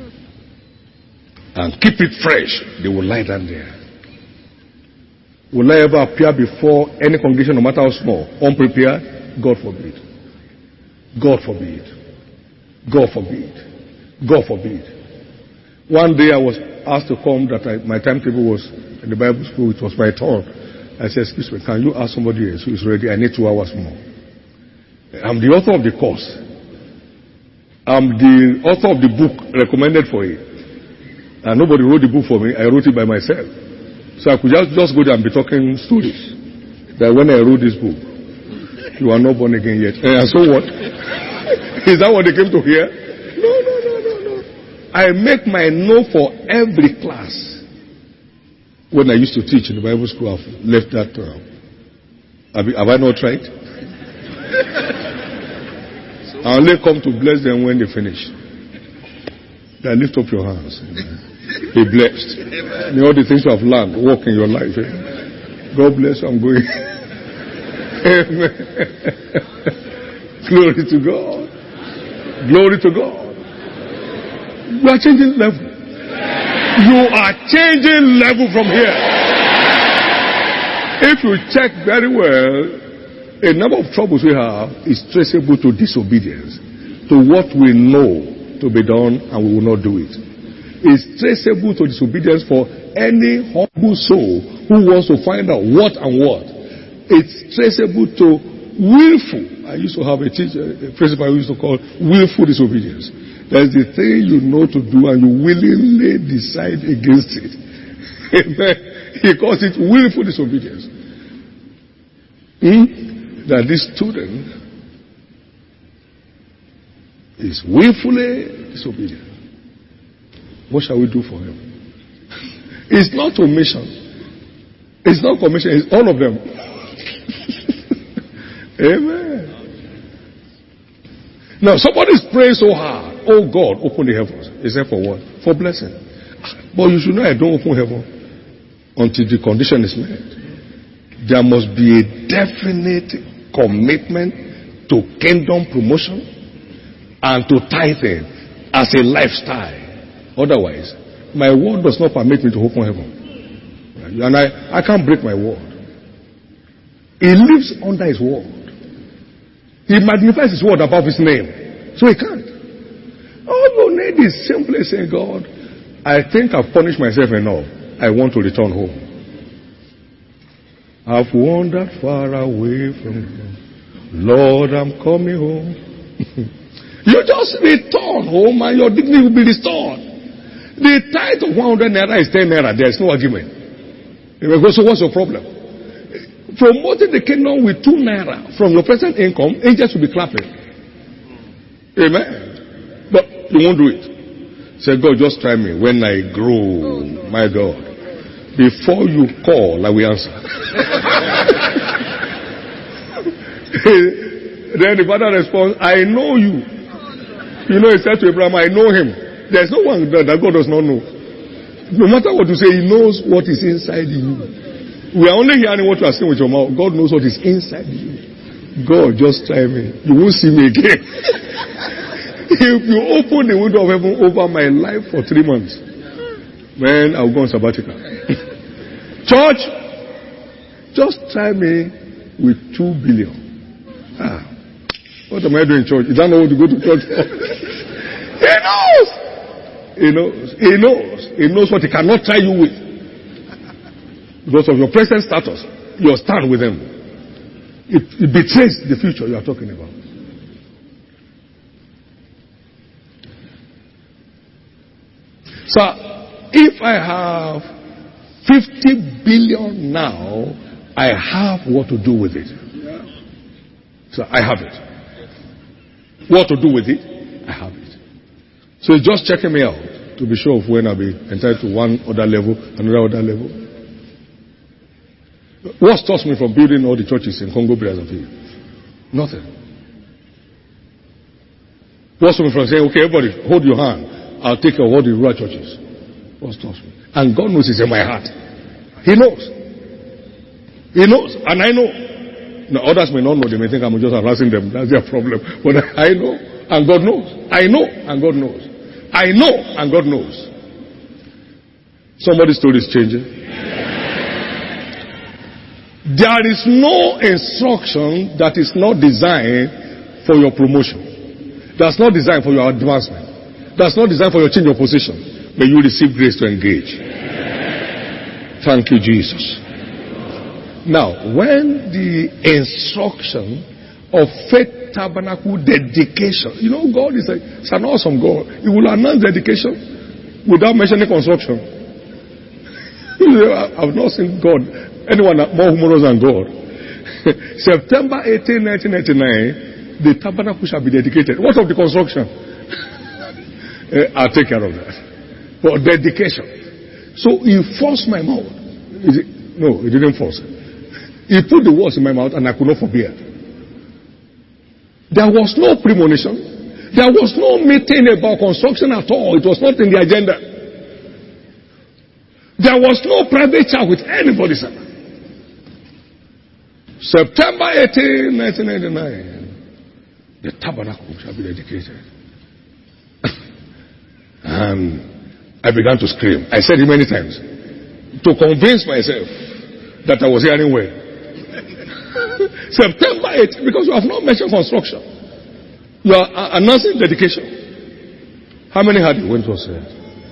Speaker 1: And keep it fresh. They will lie down there. Will I ever appear before any congregation, no matter how small, unprepared? God forbid. God forbid. God forbid. God forbid. One day I was asked to come, that I, my timetable was in the Bible school, it was my turn. I said, excuse me, can you ask somebody else who is ready? I need two hours more. I'm the author of the course. I'm the author of the book recommended for it. And nobody wrote the book for me. I wrote it by myself. So I could just, just go there and be talking stories. That when I wrote this book, you are not born again yet. And so what? Is that what they came to hear? No, no, no, no, no. I make my note for every class. When I used to teach in the Bible school, I've left that. Uh, have, have I not tried? I only come to bless them when they finish. Then lift up your hands. Be blessed. May all the things you have learned work in your life. Eh? God bless you. I'm going. Amen. Glory to God. Glory to God. You are changing level. You are changing level from here. If you check very well, a number of troubles we have is traceable to disobedience, to what we know to be done and we will not do it. It's traceable to disobedience for any humble soul who wants to find out what and what. It's traceable to willful. I used to have a teacher, a principal who used to call willful disobedience. That's the thing you know to do and you willingly decide against it. Amen. He calls it willful disobedience. Hmm? That this student is willfully disobedient. What shall we do for him? It's not omission. It's not commission. It's all of them. Amen. Now somebody's praying so hard. Oh God, open the heavens. Is that for what? For blessing. But you should know I don't open heaven until the condition is met. There must be a definite commitment to kingdom promotion and to tithing as a lifestyle. Otherwise, my word does not permit me to open heaven. And I, I can't break my word. He lives under his word. He magnifies his word above his name. So he can't. All you need is simply saying, God, I think I've punished myself enough. I want to return home. I've wandered far away from you. Lord, I'm coming home. You just return home and your dignity will be restored. The tithe of one hundred naira is ten naira. There is no argument. So what's your problem? Promoting the kingdom with two naira from your present income, angels will be clapping. Amen. But you won't do it. Say, God, just try me. When I grow, my God, before you call, I will answer. Then the father responds, I know you. You know, he said to Abraham, I know him. There's no one that, that God does not know. No matter what you say, he knows what is inside you. We are only hearing what you are saying with your mouth. God knows what is inside you. God, just try me. You won't see me again. If you open the window of heaven over my life for three months, man, I'll go on sabbatical. Church, just try me with two billion. Ah, what am I doing in church? You don't know what to go to church for. He knows. He knows. He knows. He knows what he cannot try you with. Because of your present status, your stand with him. It, it betrays the future you are talking about. So, if I have fifty billion now, I have what to do with it. So, I have it. What to do with it? I have it. So, he's just checking me out to be sure of when I'll be entitled to one other level, another other level. What stops me from building all the churches in Congo Brazzaville? Nothing. What stops me from saying, okay, everybody, hold your hand. I'll take care of all the rural churches. What stops me? And God knows it's in my heart. He knows. He knows. And I know. Now, others may not know. They may think I'm just harassing them. That's their problem. But I know. And God knows. I know. And God knows. I know. And God knows. Somebody's story is changing. There is no instruction that is not designed for your promotion. That's not designed for your advancement. That's not designed for your change of position. May you receive grace to engage. Thank you, Jesus. Now, when the instruction of Faith Tabernacle dedication, you know, God is a, it's an awesome God. He will announce dedication without mentioning construction. I've not seen God, anyone more humorous than God. September eighteenth, nineteen ninety-nine, the tabernacle shall be dedicated. What of the construction? I'll take care of that. For dedication. So he forced my mouth. Is it? No, he didn't force. He put the words in my mouth and I could not forbear. There was no premonition. There was no meeting about construction at all. It was not in the agenda. There was no private chat with anybody, sir. September eighteenth, nineteen ninety-nine, the tabernacle shall be dedicated. And I began to scream. I said it many times to convince myself that I was hearing well. September eighteenth, because you have not mentioned construction. You are uh, announcing dedication. How many had it when it was said?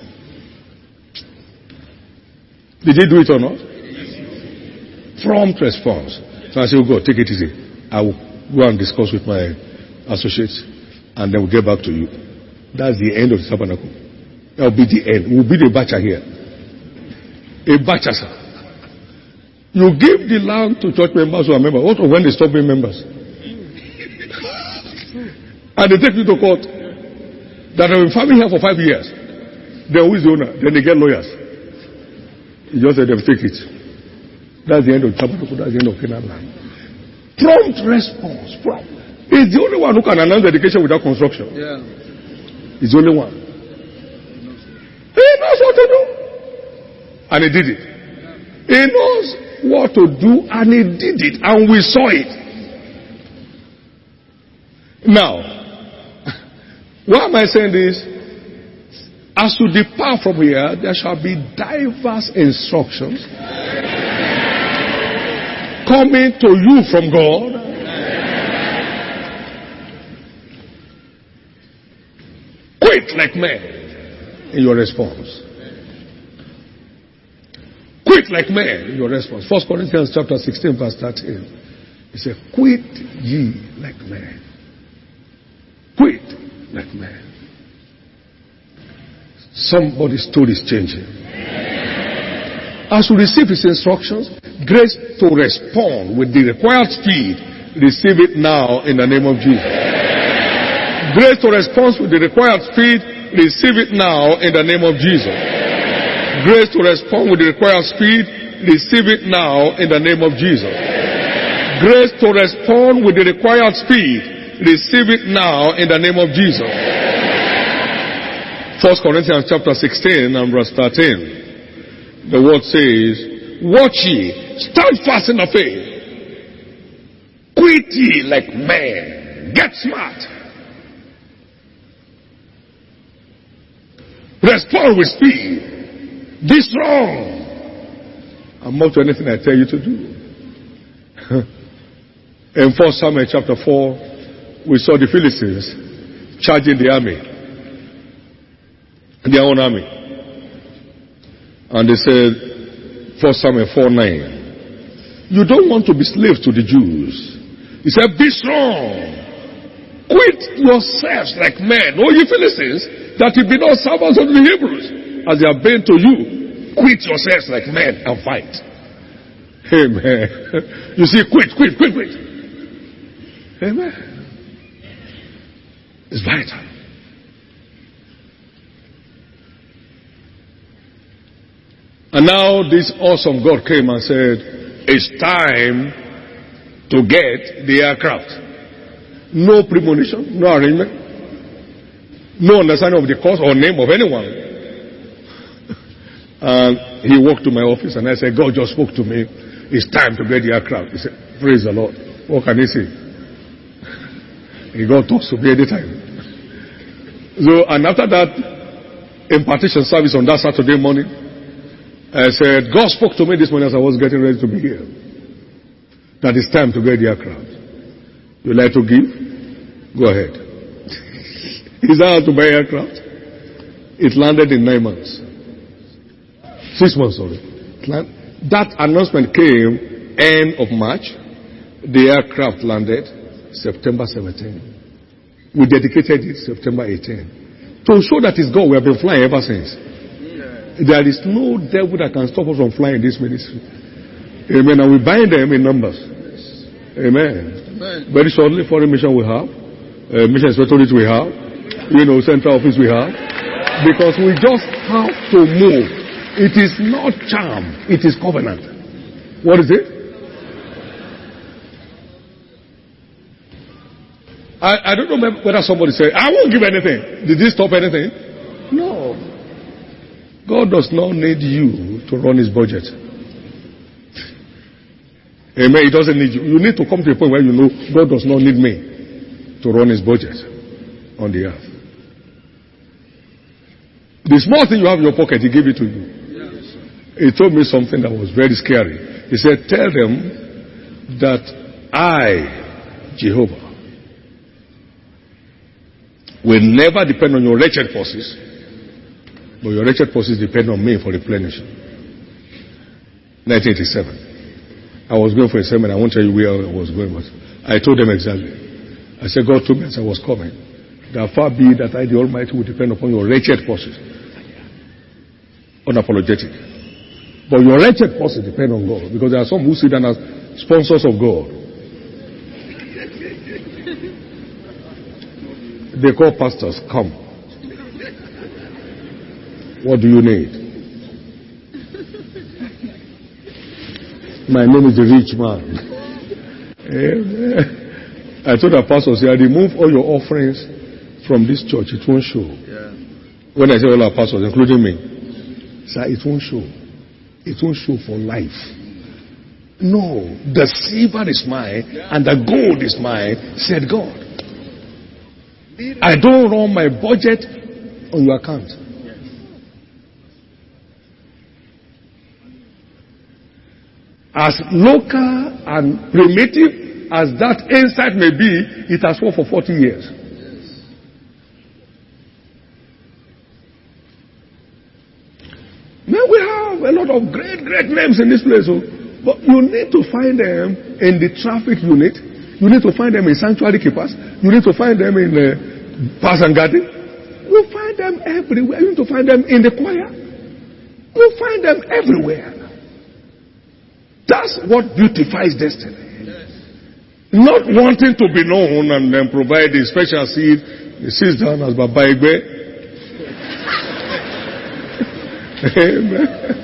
Speaker 1: Did he do it or not? Prompt response. So I said, oh God, take it easy. I will go and discuss with my associates and then we'll get back to you. That's the end of the tabernacle. That will be the end. We'll be the batcher here. A batcher, sir. You give the land to church members who are members. What when they stop being members? And they take you to court. That have been farming here for five years. Then who is the owner? Then they get lawyers. You just let them take it. That's the end of tabernacle. That's the end of Canaan land. Prompt response. Prompt. He's the only one who can announce dedication without construction.
Speaker 2: Yeah.
Speaker 1: He's the only one. He knows what to do. And he did it. He knows what to do and he did it. And we saw it. Now, why am I saying this? As you depart from here, there shall be diverse instructions coming to you from God. Quit like men in your response. Quit like men in your response. First Corinthians chapter sixteen verse thirteen. He said, quit ye like men. Quit like men. Somebody's story is changing. As you receive his instructions, grace to respond with the required speed, receive it now in the name of Jesus. Grace to respond with the required speed, receive it now in the name of Jesus. Grace to respond with the required speed, receive it now in the name of Jesus. Grace to respond with the required speed, receive it now in the name of Jesus. First Corinthians chapter sixteen and verse thirteen. The word says, watch ye, stand fast in the faith. Quit ye like men. Get smart. Respond with speed. Be strong. I'm up to anything I tell you to do. In First Samuel chapter four, we saw the Philistines charging the army. Their own army. And they said, First Samuel four nine, you don't want to be slaves to the Jews. He said, be strong. Quit yourselves like men, O ye Philistines, that ye be not servants of the Hebrews, as they have been to you. Quit yourselves like men and fight. Amen. You see, quit, quit, quit, quit. Amen. It's vital. And now this awesome God came and said, it's time to get the aircraft. No premonition, no arrangement, no understanding of the cost or name of anyone. And he walked to my office and I said, God just spoke to me. It's time to get the aircraft. He said, praise the Lord. What can he say? God talks to me anytime. So, and after that impartition service on that Saturday morning, I said, God spoke to me this morning as I was getting ready to be here, that it's time to get the aircraft. You like to give? Go ahead. Is that how to buy aircraft? It landed in nine months. Six months, sorry. That announcement came end of March. The aircraft landed September seventeenth. We dedicated it September eighteenth. To show that it's God, we have been flying ever since. There is no devil that can stop us from flying this ministry. Amen. And we bind them in numbers. Amen. Amen. Very shortly, foreign mission we have. Uh, mission inspectorate we have. You know, central office we have. Because we just have to move. It is not charm. It is covenant. What is it? I, I don't know whether somebody said, I won't give anything. Did this stop anything? No. God does not need you to run his budget. Amen. He doesn't need you. You need to come to a point where you know God does not need me to run his budget on the earth. The small thing you have in your pocket, he gave it to you. He told me something that was very scary. He said, tell them that I, Jehovah, will never depend on your wretched forces, but your wretched forces depend on me for replenishing. nineteen eighty-seven. I was going for a sermon. I won't tell you where I was going, but I told them exactly. I said, God told me as I was coming, that far be that I, the Almighty, will depend upon your wretched forces. Unapologetic. But your wretched forces depend on God, because there are some who sit down as sponsors of God. They call pastors, come. What do you need? My name is the rich man. Amen. I told the pastor, say, I remove all your offerings from this church. It won't show. Yeah. When I say all our pastors, including me, sir, it won't show. It won't show for life. No, the silver is mine and the gold is mine, said God. I don't run my budget on your account. As local and primitive as that insight may be, it has worked for forty years. Now we have a lot of great, great names in this place. But you need to find them in the traffic unit. You need to find them in sanctuary keepers. You need to find them in uh, pass and garden. You find them everywhere. You need to find them in the choir. You find them everywhere. That's what beautifies destiny. Not wanting to be known and then provide a special seed. He sits down as Baba Igbe. Amen.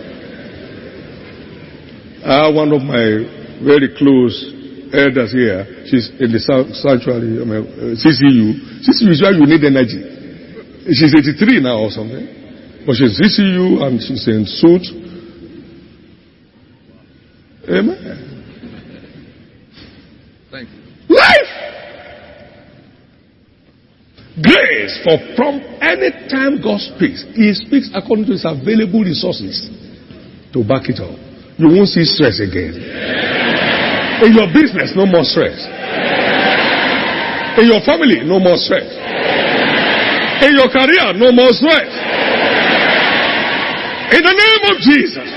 Speaker 1: Uh, one of my very close elders here, she's in the sanctuary, I mean, uh, C C U. C C U is where you need energy. She's eighty-three now or something. But she's C C U and she's in suit. Amen.
Speaker 2: Thank you.
Speaker 1: Life! Grace, for from any time God speaks, He speaks according to His available resources to back it up. You won't see stress again. Yeah. In your business, no more stress. Yeah. In your family, no more stress. Yeah. In your career, no more stress. Yeah. In the name of Jesus.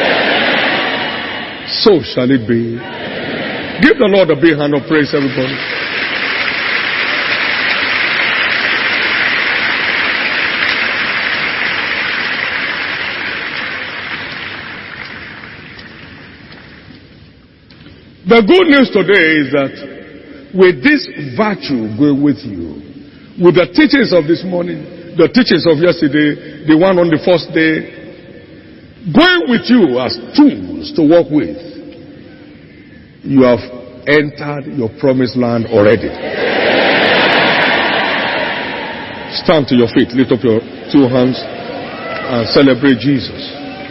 Speaker 1: So shall it be. Give the Lord a big hand of praise, everybody. The good news today is that with this virtue going with you, with the teachings of this morning, the teachings of yesterday, the one on the first day, going with you as tools to work with, you have entered your promised land already. Stand to your feet, lift up your two hands and celebrate Jesus.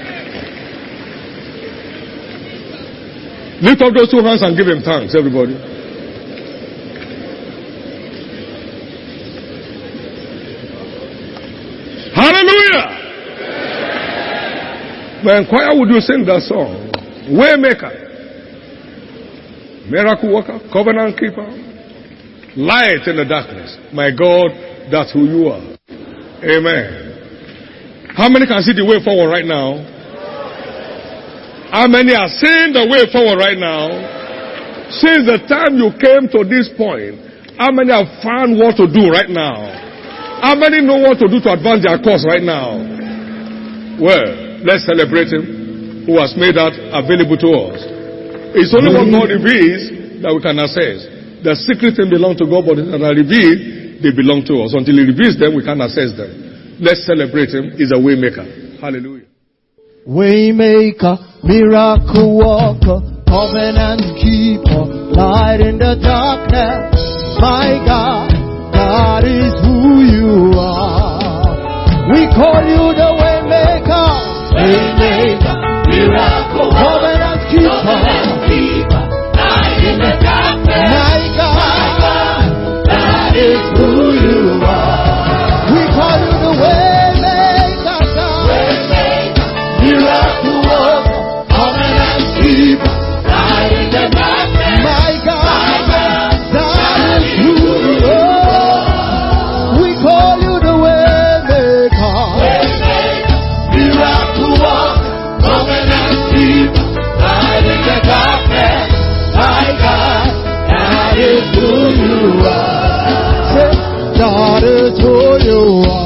Speaker 1: Lift up those two hands and give Him thanks, everybody. Hallelujah! When choir would you sing that song? Waymaker, miracle worker, covenant keeper, light in the darkness. My God, that's who you are. Amen. How many can see the way forward right now? How many are seeing the way forward right now? Since the time you came to this point, how many have found what to do right now? How many know what to do to advance their cause right now? Well, let's celebrate him who has made that available to us. It's only what God reveals that we can access. The secret things belong to God, but that are revealed, they belong to us. Until He reveals them, we can't access them. Let's celebrate Him. He's a way maker. Hallelujah.
Speaker 3: Waymaker, miracle worker, covenant keeper, light in the darkness. My God, that is who you are. We call you the Waymaker, Waymaker, miracle worker, covenant keeper, keeper, light in the darkness. My God, that is who you are. We call you the Waymaker. Miracle worker, covenant keeper, light in the darkness. My God, that is who you are. We call you the Waymaker. Miracle worker, covenant keeper, light in the darkness. My God, that is who you are. Say, that is who you are.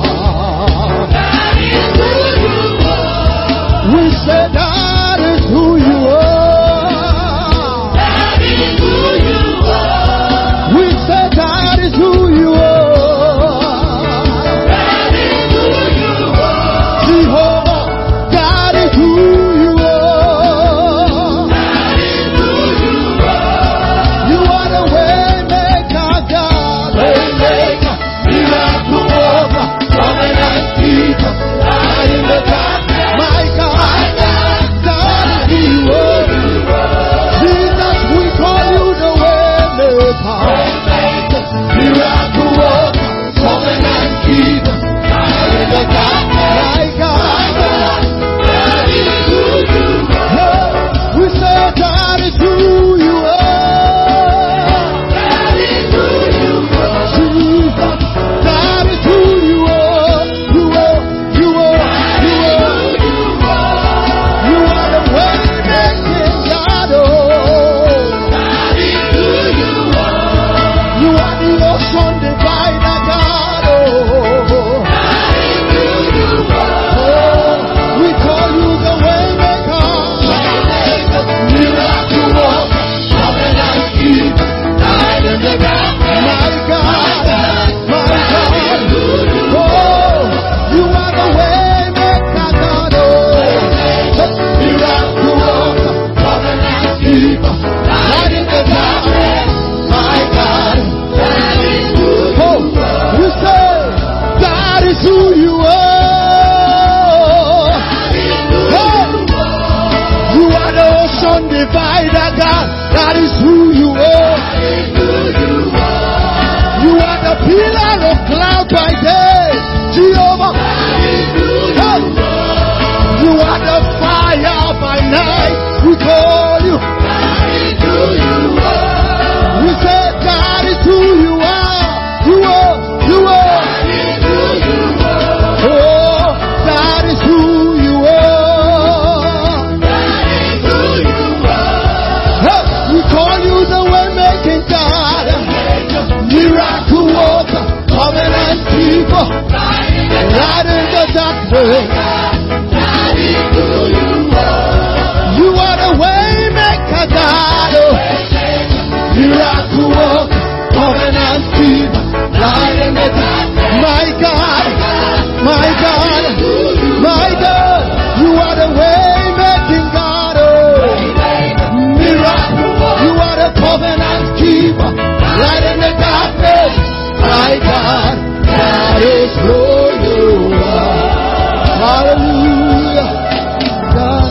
Speaker 3: We say that is who you are. That is who you are. We say that is who you are. That is who you are. Jehovah, that is who you are. That is who you are. You are the Waymaker, God. Waymaker, miracle worker, covenant keeper, light in the dark. My God, that is who you are. Jesus, we call you the Waymaker, miracle worker, covenant keeper, light in the dark. My God, that is who you are. We say that is who you are. That is who you are. Jesus, that is who you are. You are, you are, you are. You are the way-making God, oh. That is who you are. You are the ocean divider, God, oh. That is who you are. Oh, we call you the Waymaker, miracle worker, covenant keeper, light in the darkness. My God, my God, oh, you are the Waymaker, God, oh. Miracle worker, covenant keeper, light in the darkness. My God, that is who you are. We say that is who you are. You are the ocean divider, God. That is who you are. You are the pillar of cloud by day, Jehovah. You are the fire by night. We call you. That is who you are. We say that is who you are. You are. You are. That is who you are. Oh, that is who you are. That is who you are. Hey, we call you the Waymaking God, miracle worker, covenant keeper, light in the darkness. You are the Waymaker, God, oh. Miracle worker, covenant keeper, light in the darkness. My God, my God, my God, you are the Waymaking God, oh. Miracle, you are the covenant keeper, light in the darkness. My God, that is who you are. Hallelujah. God.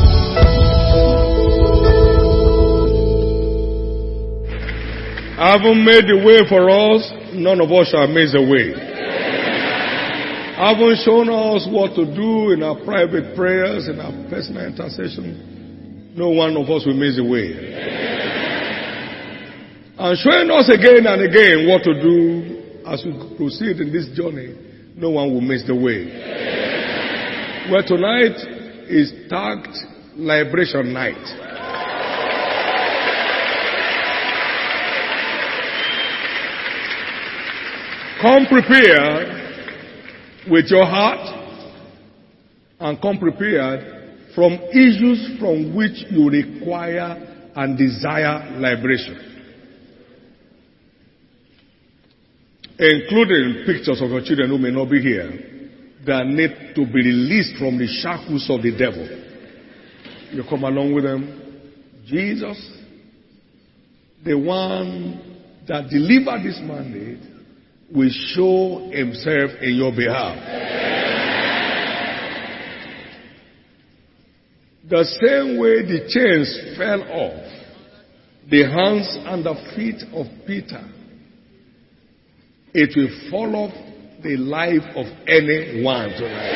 Speaker 1: Having made the way for us, none of us shall miss the way. Having shown us what to do in our private prayers, in our personal intercession, no one of us will miss the way. And showing us again and again what to do as we proceed in this journey, no one will miss the way. Well, tonight is tagged liberation night. Come prepared with your heart and come prepared from issues from which you require and desire liberation, including pictures of your children who may not be here that need to be released from the shackles of the devil. You come along with them. Jesus, the one that delivered this mandate, will show himself in your behalf. The same way the chains fell off the hands and the feet of Peter, it will fall off the life of anyone tonight.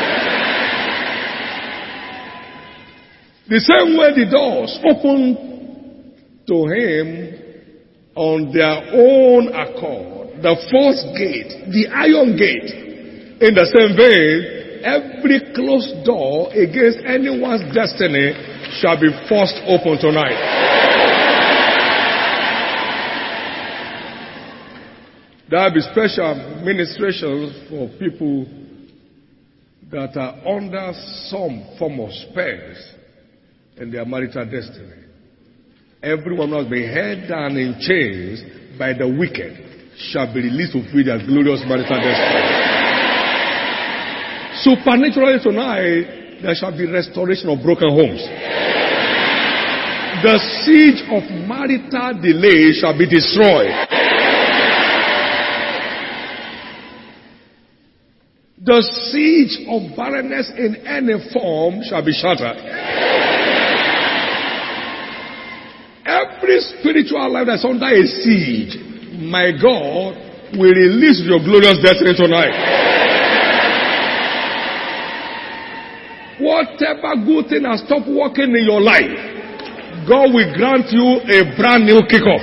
Speaker 1: The same way the doors opened to him on their own accord, the fourth gate, the iron gate, in the same vein, every closed door against anyone's destiny shall be forced open tonight. There will be special ministrations for people that are under some form of spells in their marital destiny. Everyone who has been held down in chains by the wicked shall be released to free their glorious marital destiny. Supernaturally tonight, there shall be restoration of broken homes. The siege of marital delay shall be destroyed. The siege of barrenness in any form shall be shattered. Every spiritual life that's under a siege, my God, will release your glorious destiny tonight. Whatever good thing has stopped working in your life, God will grant you a brand new kickoff.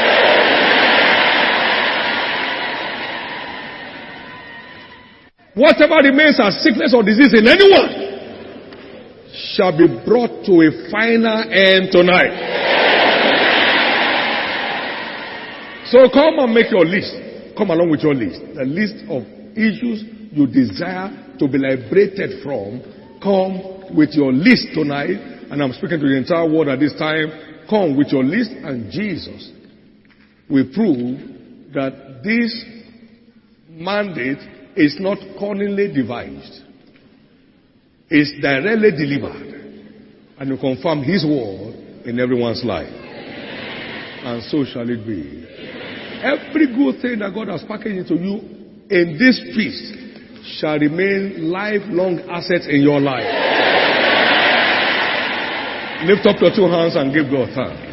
Speaker 1: Whatever remains as sickness or disease in anyone shall be brought to a final end tonight. So come and make your list. Come along with your list. The list of issues you desire to be liberated from. Come with your list tonight. And I'm speaking to the entire world at this time. Come with your list, and Jesus will prove that this mandate is not cunningly devised. It's directly delivered. And will confirm his word in everyone's life. And so shall it be. Every good thing that God has packaged into you in this feast shall remain lifelong assets in your life. Lift up your two hands and give God thanks.